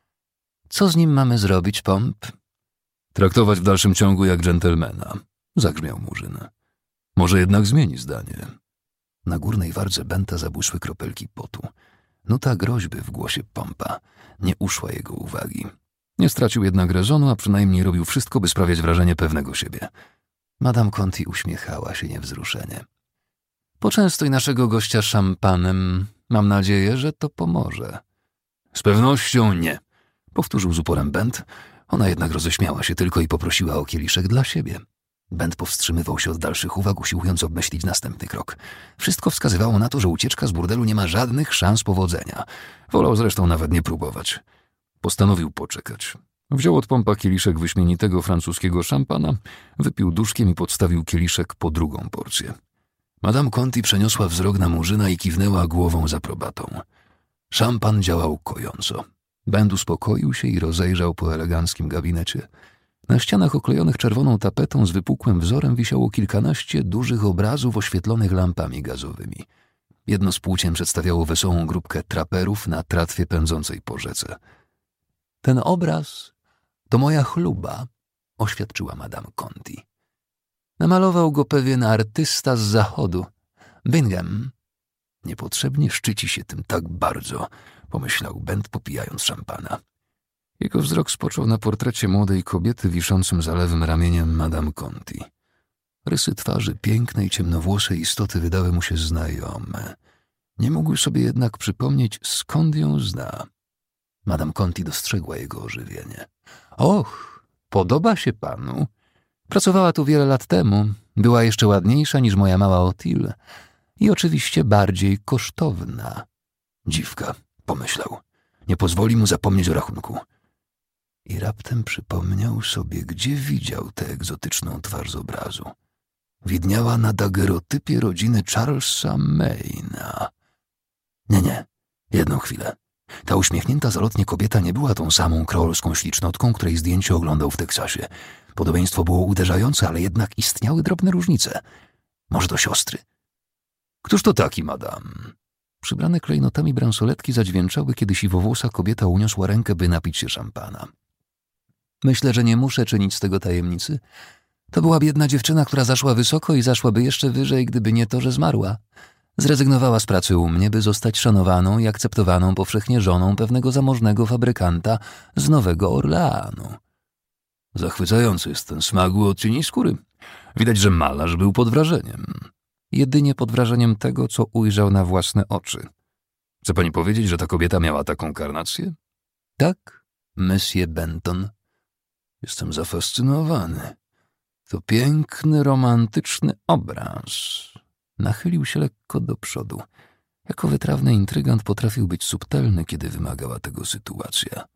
co z nim mamy zrobić, Pomp? Traktować w dalszym ciągu jak dżentelmena, zagrzmiał Murzyn. Może jednak zmieni zdanie. Na górnej wardze Benta zabłysły kropelki potu. Nuta groźby w głosie Pompa nie uszła jego uwagi. Nie stracił jednak rezonu, a przynajmniej robił wszystko, by sprawiać wrażenie pewnego siebie. Madame Conti uśmiechała się niewzruszenie. Poczęstuj naszego gościa szampanem. Mam nadzieję, że to pomoże. Z pewnością nie, powtórzył z uporem Bent. Ona jednak roześmiała się tylko i poprosiła o kieliszek dla siebie. Bent powstrzymywał się od dalszych uwag, usiłując obmyślić następny krok. Wszystko wskazywało na to, że ucieczka z burdelu nie ma żadnych szans powodzenia. Wolał zresztą nawet nie próbować. Postanowił poczekać. Wziął od Pompa kieliszek wyśmienitego francuskiego szampana, wypił duszkiem i podstawił kieliszek po drugą porcję. Madame Conti przeniosła wzrok na Murzyna i kiwnęła głową z aprobatą. Szampan działał kojąco. Bent uspokoił się i rozejrzał po eleganckim gabinecie. Na ścianach oklejonych czerwoną tapetą z wypukłym wzorem wisiało kilkanaście dużych obrazów oświetlonych lampami gazowymi. Jedno z płócien przedstawiało wesołą grupkę traperów na tratwie pędzącej po rzece. Ten obraz to moja chluba, oświadczyła Madame Conti. Namalował go pewien artysta z zachodu, Bingham. Niepotrzebnie szczyci się tym tak bardzo, pomyślał Bent, popijając szampana. Jego wzrok spoczął na portrecie młodej kobiety wiszącym za lewym ramieniem Madame Conti. Rysy twarzy pięknej, ciemnowłosej istoty wydały mu się znajome. Nie mógł sobie jednak przypomnieć, skąd ją zna. Madame Conti dostrzegła jego ożywienie. Och, podoba się panu? Pracowała tu wiele lat temu. Była jeszcze ładniejsza niż moja mała Otile. I oczywiście bardziej kosztowna. Dziwka, pomyślał. Nie pozwoli mu zapomnieć o rachunku. I raptem przypomniał sobie, gdzie widział tę egzotyczną twarz z obrazu. Widniała na dagerotypie rodziny Charlesa Mayna. Nie, jedną chwilę. Ta uśmiechnięta zalotnie kobieta nie była tą samą kreolską ślicznotką, której zdjęcie oglądał w Teksasie. Podobieństwo było uderzające, ale jednak istniały drobne różnice. Może to siostry? Któż to taki, madame? Przybrane klejnotami bransoletki zadźwięczały, kiedy siwowłosa kobieta uniosła rękę, by napić się szampana. Myślę, że nie muszę czynić z tego tajemnicy. To była biedna dziewczyna, która zaszła wysoko i zaszłaby jeszcze wyżej, gdyby nie to, że zmarła. Zrezygnowała z pracy u mnie, by zostać szanowaną i akceptowaną powszechnie żoną pewnego zamożnego fabrykanta z Nowego Orleanu. Zachwycający jest ten smagły odcień skóry. Widać, że malarz był pod wrażeniem. Jedynie pod wrażeniem tego, co ujrzał na własne oczy. Chce pani powiedzieć, że ta kobieta miała taką karnację? Tak, Monsieur Benton. Jestem zafascynowany. To piękny, romantyczny obraz. Nachylił się lekko do przodu. Jako wytrawny intrygant potrafił być subtelny, kiedy wymagała tego sytuacja.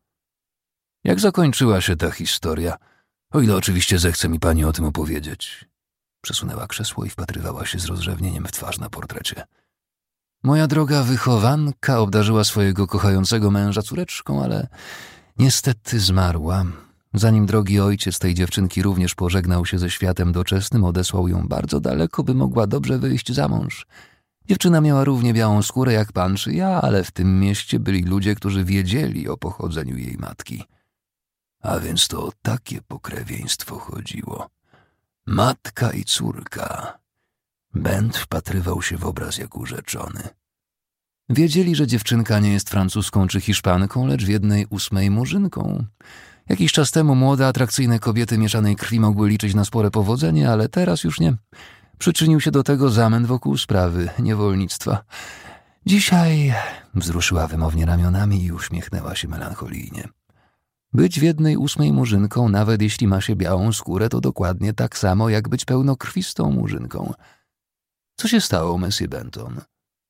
Jak zakończyła się ta historia? O ile oczywiście zechce mi pani o tym opowiedzieć. Przesunęła krzesło i wpatrywała się z rozrzewnieniem w twarz na portrecie. Moja droga wychowanka obdarzyła swojego kochającego męża córeczką, ale niestety zmarła. Zanim drogi ojciec tej dziewczynki również pożegnał się ze światem doczesnym, odesłał ją bardzo daleko, by mogła dobrze wyjść za mąż. Dziewczyna miała równie białą skórę jak pan czy ja, ale w tym mieście byli ludzie, którzy wiedzieli o pochodzeniu jej matki. A więc to o takie pokrewieństwo chodziło. Matka i córka. Bent wpatrywał się w obraz jak urzeczony. Wiedzieli, że dziewczynka nie jest Francuzką czy Hiszpanką, lecz w 1/8 Murzynką. Jakiś czas temu młode, atrakcyjne kobiety mieszanej krwi mogły liczyć na spore powodzenie, ale teraz już nie. Przyczynił się do tego zamęt wokół sprawy niewolnictwa. Dzisiaj wzruszyła wymownie ramionami i uśmiechnęła się melancholijnie. Być w 1/8 Murzynką, nawet jeśli ma się białą skórę, to dokładnie tak samo, jak być pełnokrwistą Murzynką. Co się stało, Monsieur Benton?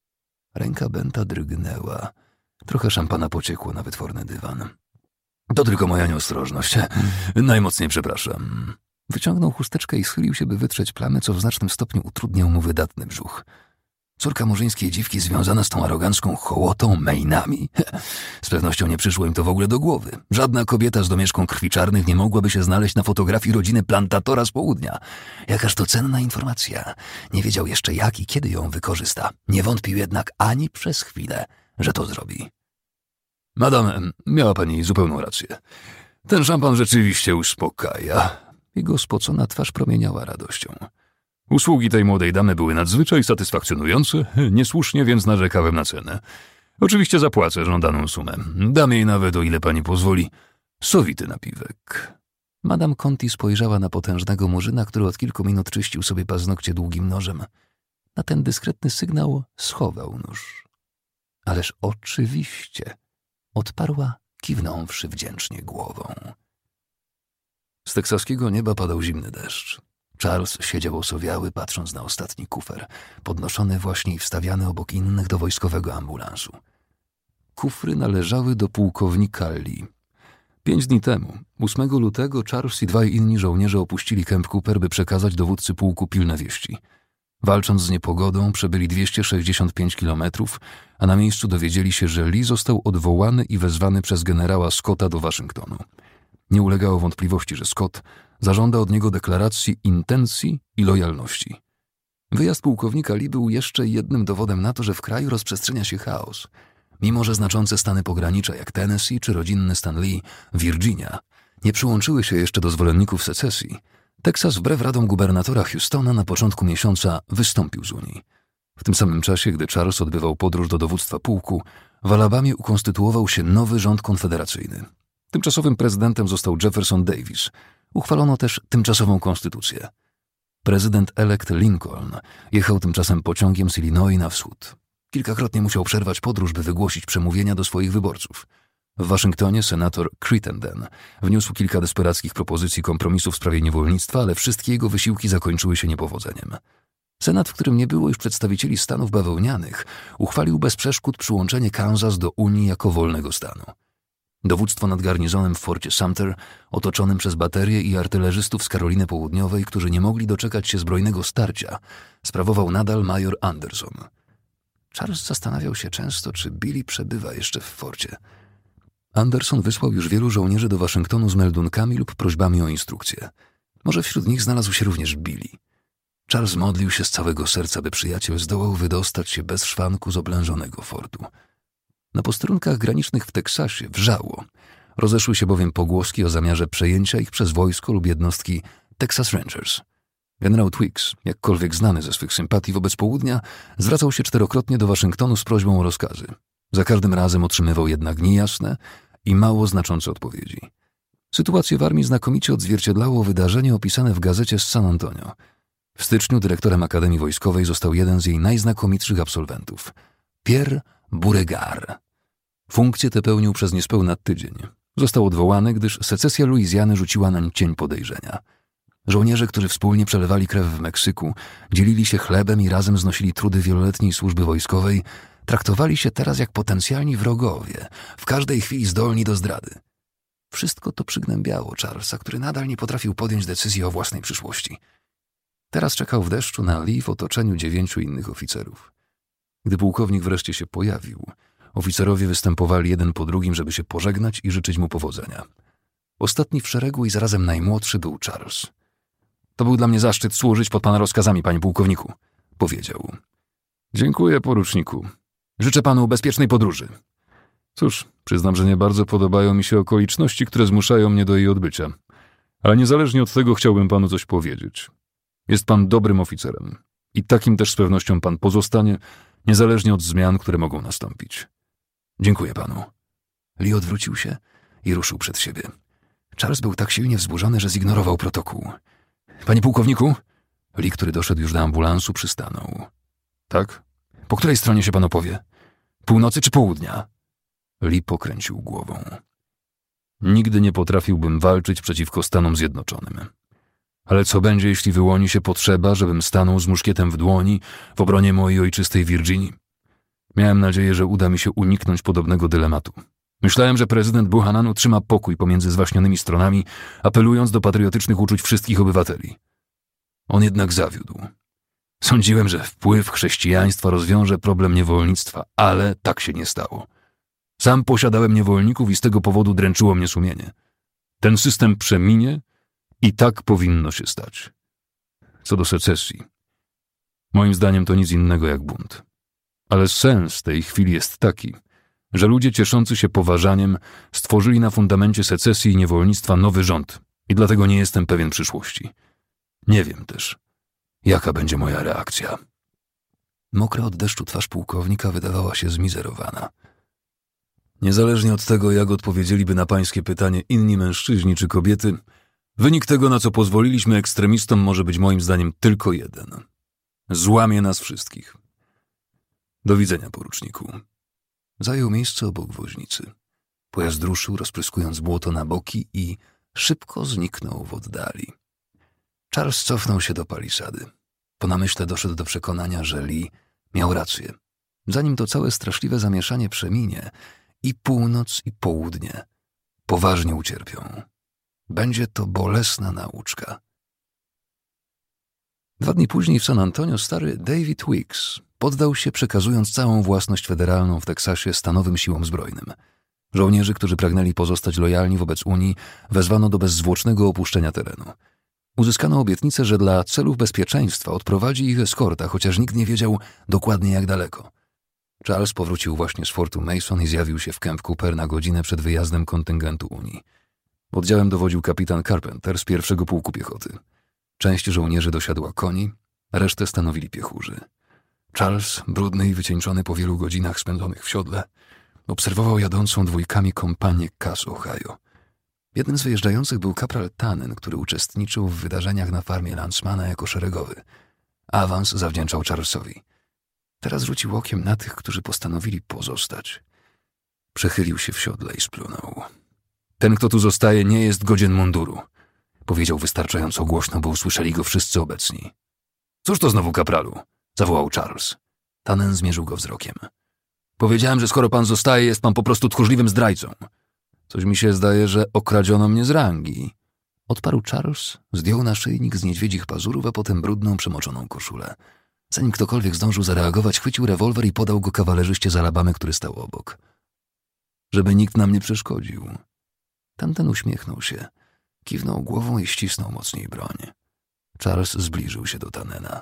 Ręka Benta drgnęła. Trochę szampana pociekło na wytworny dywan. To tylko moja nieostrożność. Najmocniej przepraszam. Wyciągnął chusteczkę i schylił się, by wytrzeć plamy, co w znacznym stopniu utrudniał mu wydatny brzuch. Córka murzyńskiej dziwki związana z tą arogancką hołotą Mainami? Z pewnością nie przyszło im to w ogóle do głowy. Żadna kobieta z domieszką krwi czarnych nie mogłaby się znaleźć na fotografii rodziny plantatora z południa. Jakaż to cenna informacja. Nie wiedział jeszcze jak i kiedy ją wykorzysta. Nie wątpił jednak ani przez chwilę, że to zrobi. Madame, miała pani zupełną rację. Ten szampan rzeczywiście uspokaja. Jego spocona twarz promieniała radością. Usługi tej młodej damy były nadzwyczaj satysfakcjonujące, niesłusznie więc narzekałem na cenę. Oczywiście zapłacę żądaną sumę. Dam jej nawet, o ile pani pozwoli, sowity napiwek. Madame Conti spojrzała na potężnego murzyna, który od kilku minut czyścił sobie paznokcie długim nożem. Na ten dyskretny sygnał schował nóż. Ależ oczywiście, odparła, kiwnąwszy wdzięcznie głową. Z teksaskiego nieba padał zimny deszcz. Charles siedział osowiały, patrząc na ostatni kufer, podnoszony właśnie i wstawiany obok innych do wojskowego ambulansu. Kufry należały do pułkownika Lee. 5 dni temu, 8 lutego, Charles i 2 inni żołnierze opuścili Camp Cooper, by przekazać dowódcy pułku pilne wieści. Walcząc z niepogodą, przebyli 265 kilometrów, a na miejscu dowiedzieli się, że Lee został odwołany i wezwany przez generała Scotta do Waszyngtonu. Nie ulegało wątpliwości, że Scott zażąda od niego deklaracji intencji i lojalności. Wyjazd pułkownika Lee był jeszcze jednym dowodem na to, że w kraju rozprzestrzenia się chaos. Mimo że znaczące stany pogranicza jak Tennessee czy rodzinny stan Lee, Virginia, nie przyłączyły się jeszcze do zwolenników secesji, Teksas wbrew radom gubernatora Houstona na początku miesiąca wystąpił z Unii. W tym samym czasie, gdy Charles odbywał podróż do dowództwa pułku, w Alabamie ukonstytuował się nowy rząd konfederacyjny. Tymczasowym prezydentem został Jefferson Davis. Uchwalono też tymczasową konstytucję. Prezydent-elekt Lincoln jechał tymczasem pociągiem z Illinois na wschód. Kilkakrotnie musiał przerwać podróż, by wygłosić przemówienia do swoich wyborców. W Waszyngtonie senator Crittenden wniósł kilka desperackich propozycji kompromisu w sprawie niewolnictwa, ale wszystkie jego wysiłki zakończyły się niepowodzeniem. Senat, w którym nie było już przedstawicieli stanów bawełnianych, uchwalił bez przeszkód przyłączenie Kansas do Unii jako wolnego stanu. Dowództwo nad garnizonem w forcie Sumter, otoczonym przez baterie i artylerzystów z Karoliny Południowej, którzy nie mogli doczekać się zbrojnego starcia, sprawował nadal major Anderson. Charles zastanawiał się często, czy Billy przebywa jeszcze w forcie. Anderson wysłał już wielu żołnierzy do Waszyngtonu z meldunkami lub prośbami o instrukcje. Może wśród nich znalazł się również Billy. Charles modlił się z całego serca, by przyjaciel zdołał wydostać się bez szwanku z oblężonego fortu. Na posterunkach granicznych w Teksasie wrzało. Rozeszły się bowiem pogłoski o zamiarze przejęcia ich przez wojsko lub jednostki Texas Rangers. Generał Twiggs, jakkolwiek znany ze swych sympatii wobec południa, zwracał się 4-krotnie do Waszyngtonu z prośbą o rozkazy. Za każdym razem otrzymywał jednak niejasne i mało znaczące odpowiedzi. Sytuację w armii znakomicie odzwierciedlało wydarzenie opisane w gazecie z San Antonio. W styczniu dyrektorem Akademii Wojskowej został jeden z jej najznakomitszych absolwentów – Pierre Beauregard. Funkcję tę pełnił przez niespełna tydzień. Został odwołany, gdyż secesja Luizjany rzuciła nań cień podejrzenia. Żołnierze, którzy wspólnie przelewali krew w Meksyku, dzielili się chlebem i razem znosili trudy wieloletniej służby wojskowej, traktowali się teraz jak potencjalni wrogowie, w każdej chwili zdolni do zdrady. Wszystko to przygnębiało Charlesa, który nadal nie potrafił podjąć decyzji o własnej przyszłości. Teraz czekał w deszczu na Lee w otoczeniu 9 innych oficerów. Gdy pułkownik wreszcie się pojawił, oficerowie występowali jeden po drugim, żeby się pożegnać i życzyć mu powodzenia. Ostatni w szeregu i zarazem najmłodszy był Charles. To był dla mnie zaszczyt służyć pod pana rozkazami, panie pułkowniku, powiedział. Dziękuję, poruczniku. Życzę panu bezpiecznej podróży. Cóż, przyznam, że nie bardzo podobają mi się okoliczności, które zmuszają mnie do jej odbycia. Ale niezależnie od tego chciałbym panu coś powiedzieć. Jest pan dobrym oficerem. I takim też z pewnością pan pozostanie, niezależnie od zmian, które mogą nastąpić. Dziękuję panu. Lee odwrócił się i ruszył przed siebie. Charles był tak silnie wzburzony, że zignorował protokół. Panie pułkowniku? Lee, który doszedł już do ambulansu, przystanął. Tak? Po której stronie się pan opowie? Północy czy południa? Lee pokręcił głową. Nigdy nie potrafiłbym walczyć przeciwko Stanom Zjednoczonym. Ale co będzie, jeśli wyłoni się potrzeba, żebym stanął z muszkietem w dłoni w obronie mojej ojczystej Virginii? Miałem nadzieję, że uda mi się uniknąć podobnego dylematu. Myślałem, że prezydent Buchanan utrzyma pokój pomiędzy zwaśnionymi stronami, apelując do patriotycznych uczuć wszystkich obywateli. On jednak zawiódł. Sądziłem, że wpływ chrześcijaństwa rozwiąże problem niewolnictwa, ale tak się nie stało. Sam posiadałem niewolników i z tego powodu dręczyło mnie sumienie. Ten system przeminie i tak powinno się stać. Co do secesji. Moim zdaniem to nic innego jak bunt. Ale sens tej chwili jest taki, że ludzie cieszący się poważaniem stworzyli na fundamencie secesji i niewolnictwa nowy rząd i dlatego nie jestem pewien przyszłości. Nie wiem też, jaka będzie moja reakcja. Mokra od deszczu twarz pułkownika wydawała się zmizerowana. Niezależnie od tego, jak odpowiedzieliby na pańskie pytanie inni mężczyźni czy kobiety, wynik tego, na co pozwoliliśmy ekstremistom, może być moim zdaniem tylko jeden. Złamie nas wszystkich. Do widzenia, poruczniku. Zajął miejsce obok woźnicy. Pojazd ruszył, rozpryskując błoto na boki i szybko zniknął w oddali. Charles cofnął się do palisady. Po namyśle doszedł do przekonania, że Lee miał rację. Zanim to całe straszliwe zamieszanie przeminie, i północ, i południe poważnie ucierpią. Będzie to bolesna nauczka. 2 dni później w San Antonio stary David Weeks poddał się, przekazując całą własność federalną w Teksasie stanowym siłom zbrojnym. Żołnierzy, którzy pragnęli pozostać lojalni wobec Unii, wezwano do bezzwłocznego opuszczenia terenu. Uzyskano obietnicę, że dla celów bezpieczeństwa odprowadzi ich eskorta, chociaż nikt nie wiedział dokładnie jak daleko. Charles powrócił właśnie z Fortu Mason i zjawił się w Camp Cooper na godzinę przed wyjazdem kontyngentu Unii. Oddziałem dowodził kapitan Carpenter z 1. Pułku Piechoty. Część żołnierzy dosiadła koni, resztę stanowili piechurzy. Charles, brudny i wycieńczony po wielu godzinach spędzonych w siodle, obserwował jadącą 2 kompanię Cass Ohio. Jednym z wyjeżdżających był kapral Tannen, który uczestniczył w wydarzeniach na farmie Landsmana jako szeregowy. Awans zawdzięczał Charlesowi. Teraz rzucił okiem na tych, którzy postanowili pozostać. Przechylił się w siodle i splunął. Ten, kto tu zostaje, nie jest godzien munduru, powiedział wystarczająco głośno, bo usłyszeli go wszyscy obecni. Cóż to znowu, kapralu? Zawołał Charles. Tannen zmierzył go wzrokiem. Powiedziałem, że skoro pan zostaje, jest pan po prostu tchórzliwym zdrajcą. Coś mi się zdaje, że okradziono mnie z rangi. Odparł Charles, zdjął naszyjnik z niedźwiedzich pazurów, a potem brudną, przemoczoną koszulę. Zanim ktokolwiek zdążył zareagować, chwycił rewolwer i podał go kawalerzyście z Alabamy, który stał obok. Żeby nikt nam nie przeszkodził. Tamten uśmiechnął się, kiwnął głową i ścisnął mocniej broń. Charles zbliżył się do Tannena.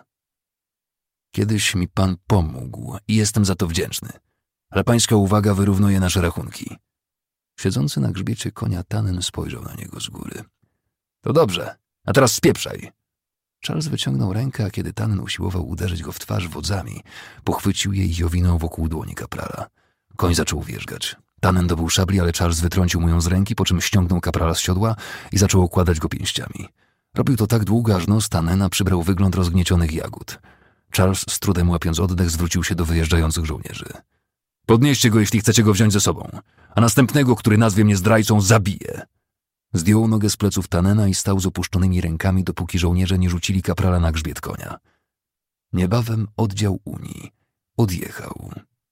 Kiedyś mi pan pomógł i jestem za to wdzięczny, ale pańska uwaga wyrównuje nasze rachunki. Siedzący na grzbiecie konia Tannen spojrzał na niego z góry. To dobrze, a teraz spieprzaj. Charles wyciągnął rękę, a kiedy Tannen usiłował uderzyć go w twarz wodzami, pochwycił je i owinął wokół dłoni kaprala. Koń zaczął wierzgać. Tannen dobył szabli, ale Charles wytrącił mu ją z ręki, po czym ściągnął kaprala z siodła i zaczął okładać go pięściami. Robił to tak długo, aż nos Tannena przybrał wygląd rozgniecionych jagód. Charles, z trudem łapiąc oddech, zwrócił się do wyjeżdżających żołnierzy. Podnieście go, jeśli chcecie go wziąć ze sobą, a następnego, który nazwie mnie zdrajcą, zabiję. Zdjął nogę z pleców Tannena i stał z opuszczonymi rękami, dopóki żołnierze nie rzucili kaprala na grzbiet konia. Niebawem oddział Unii odjechał.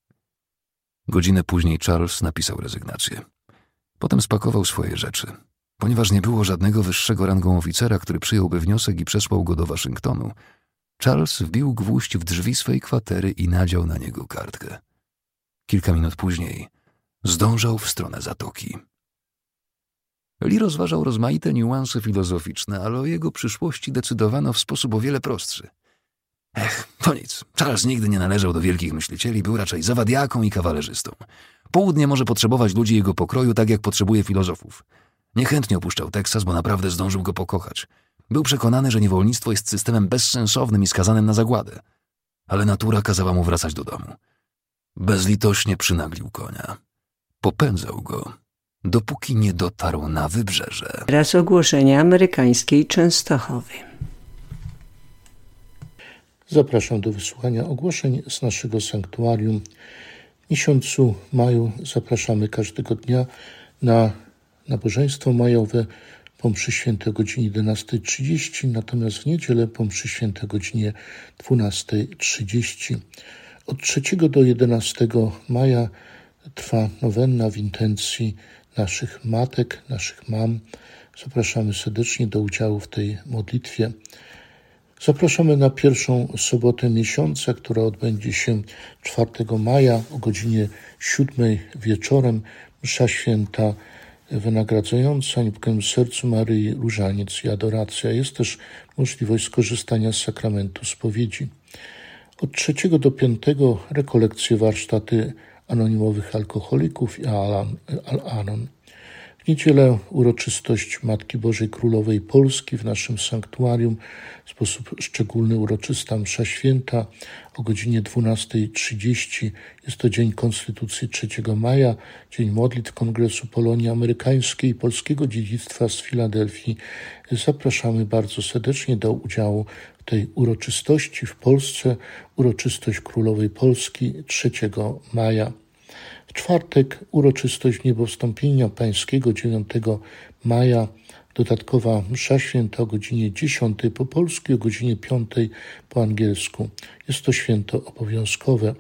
Godzinę później Charles napisał rezygnację. Potem spakował swoje rzeczy. Ponieważ nie było żadnego wyższego rangą oficera, który przyjąłby wniosek i przesłał go do Waszyngtonu, Charles wbił gwóźdź w drzwi swej kwatery i nadział na niego kartkę. Kilka minut później zdążał w stronę zatoki. Lee rozważał rozmaite niuanse filozoficzne, ale o jego przyszłości decydowano w sposób o wiele prostszy. To nic. Charles nigdy nie należał do wielkich myślicieli, był raczej zawadiaką i kawalerzystą. Południe może potrzebować ludzi jego pokroju tak, jak potrzebuje filozofów. Niechętnie opuszczał Teksas, bo naprawdę zdążył go pokochać. Był przekonany, że niewolnictwo jest systemem bezsensownym i skazanym na zagładę. Ale natura kazała mu wracać do domu. Bezlitośnie przynaglił konia. Popędzał go, dopóki nie dotarł na wybrzeże. Teraz ogłoszenia amerykańskiej Częstochowy. Zapraszam do wysłuchania ogłoszeń z naszego sanktuarium. W miesiącu maju zapraszamy każdego dnia na nabożeństwo majowe po mszy świętej o godzinie 11:30, natomiast w niedzielę po mszy świętej o godzinie 12:30. Od 3 do 11 maja trwa nowenna w intencji naszych matek, naszych mam. Zapraszamy serdecznie do udziału w tej modlitwie. Zapraszamy na pierwszą sobotę miesiąca, która odbędzie się 4 maja o godzinie 7 wieczorem. Msza święta wynagradzająca niebowiem sercu Maryi różaniec i adoracja. Jest też możliwość skorzystania z sakramentu spowiedzi. Od 3 do 5 rekolekcje, warsztaty anonimowych alkoholików i Al-Anon. W niedzielę uroczystość Matki Bożej Królowej Polski w naszym sanktuarium. W sposób szczególny uroczysta msza święta o godzinie 12:30. Jest to Dzień Konstytucji 3 maja, Dzień Modlitw Kongresu Polonii Amerykańskiej i Polskiego Dziedzictwa z Filadelfii. Zapraszamy bardzo serdecznie do udziału w tej uroczystości w Polsce. Uroczystość Królowej Polski 3 maja. W czwartek uroczystość Niebowstąpienia Pańskiego 9 maja, dodatkowa msza święta o godzinie 10 po polsku i o godzinie 5 po angielsku. Jest to święto obowiązkowe.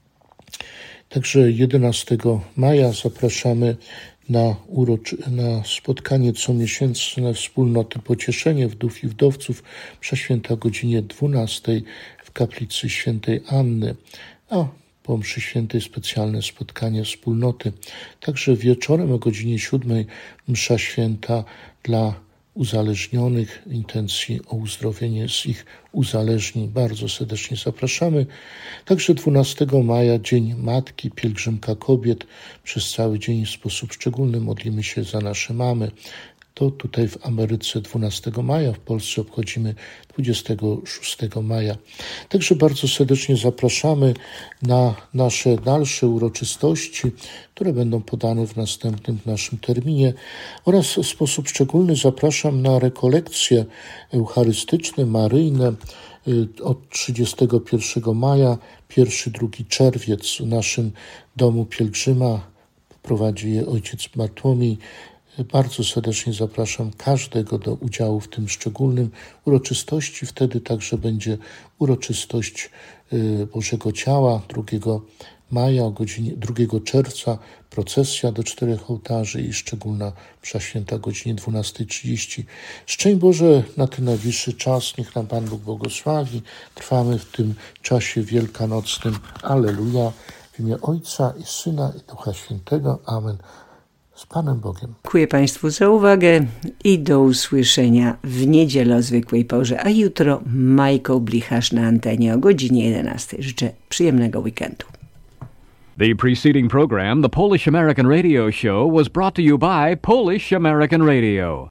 Także 11 maja zapraszamy na spotkanie comiesięczne wspólnoty Pocieszenie Wdów i Wdowców, msza święta o godzinie 12 w kaplicy świętej Anny. A po mszy świętej specjalne spotkanie wspólnoty. Także wieczorem o godzinie 7 msza święta dla uzależnionych w intencji o uzdrowienie z ich uzależnień. Bardzo serdecznie zapraszamy. Także 12 maja Dzień Matki, Pielgrzymka Kobiet. Przez cały dzień w sposób szczególny modlimy się za nasze mamy. To tutaj w Ameryce 12 maja, w Polsce obchodzimy 26 maja. Także bardzo serdecznie zapraszamy na nasze dalsze uroczystości, które będą podane w następnym naszym terminie, oraz w sposób szczególny zapraszam na rekolekcje eucharystyczne, maryjne od 31 maja, 1-2 czerwiec w naszym domu pielgrzyma. Prowadzi je ojciec Bartłomiej. Bardzo serdecznie zapraszam każdego do udziału w tym szczególnym uroczystości. Wtedy także będzie uroczystość Bożego Ciała 2 maja o godzinie 2 czerwca, procesja do 4 ołtarzy i szczególna msza święta o godzinie 12:30. Szczęść Boże na ten najbliższy czas, niech nam Pan Bóg błogosławi. Trwamy w tym czasie wielkanocnym. Alleluja. W imię Ojca i Syna i Ducha Świętego. Amen. Z Panem Bogiem. Dziękuję Państwu za uwagę i do usłyszenia w niedzielę o zwykłej porze, a jutro Michael Blicharz na antenie o godzinie 11. Życzę przyjemnego weekendu. The preceding program, the Polish American Radio Show, was brought to you by Polish American Radio.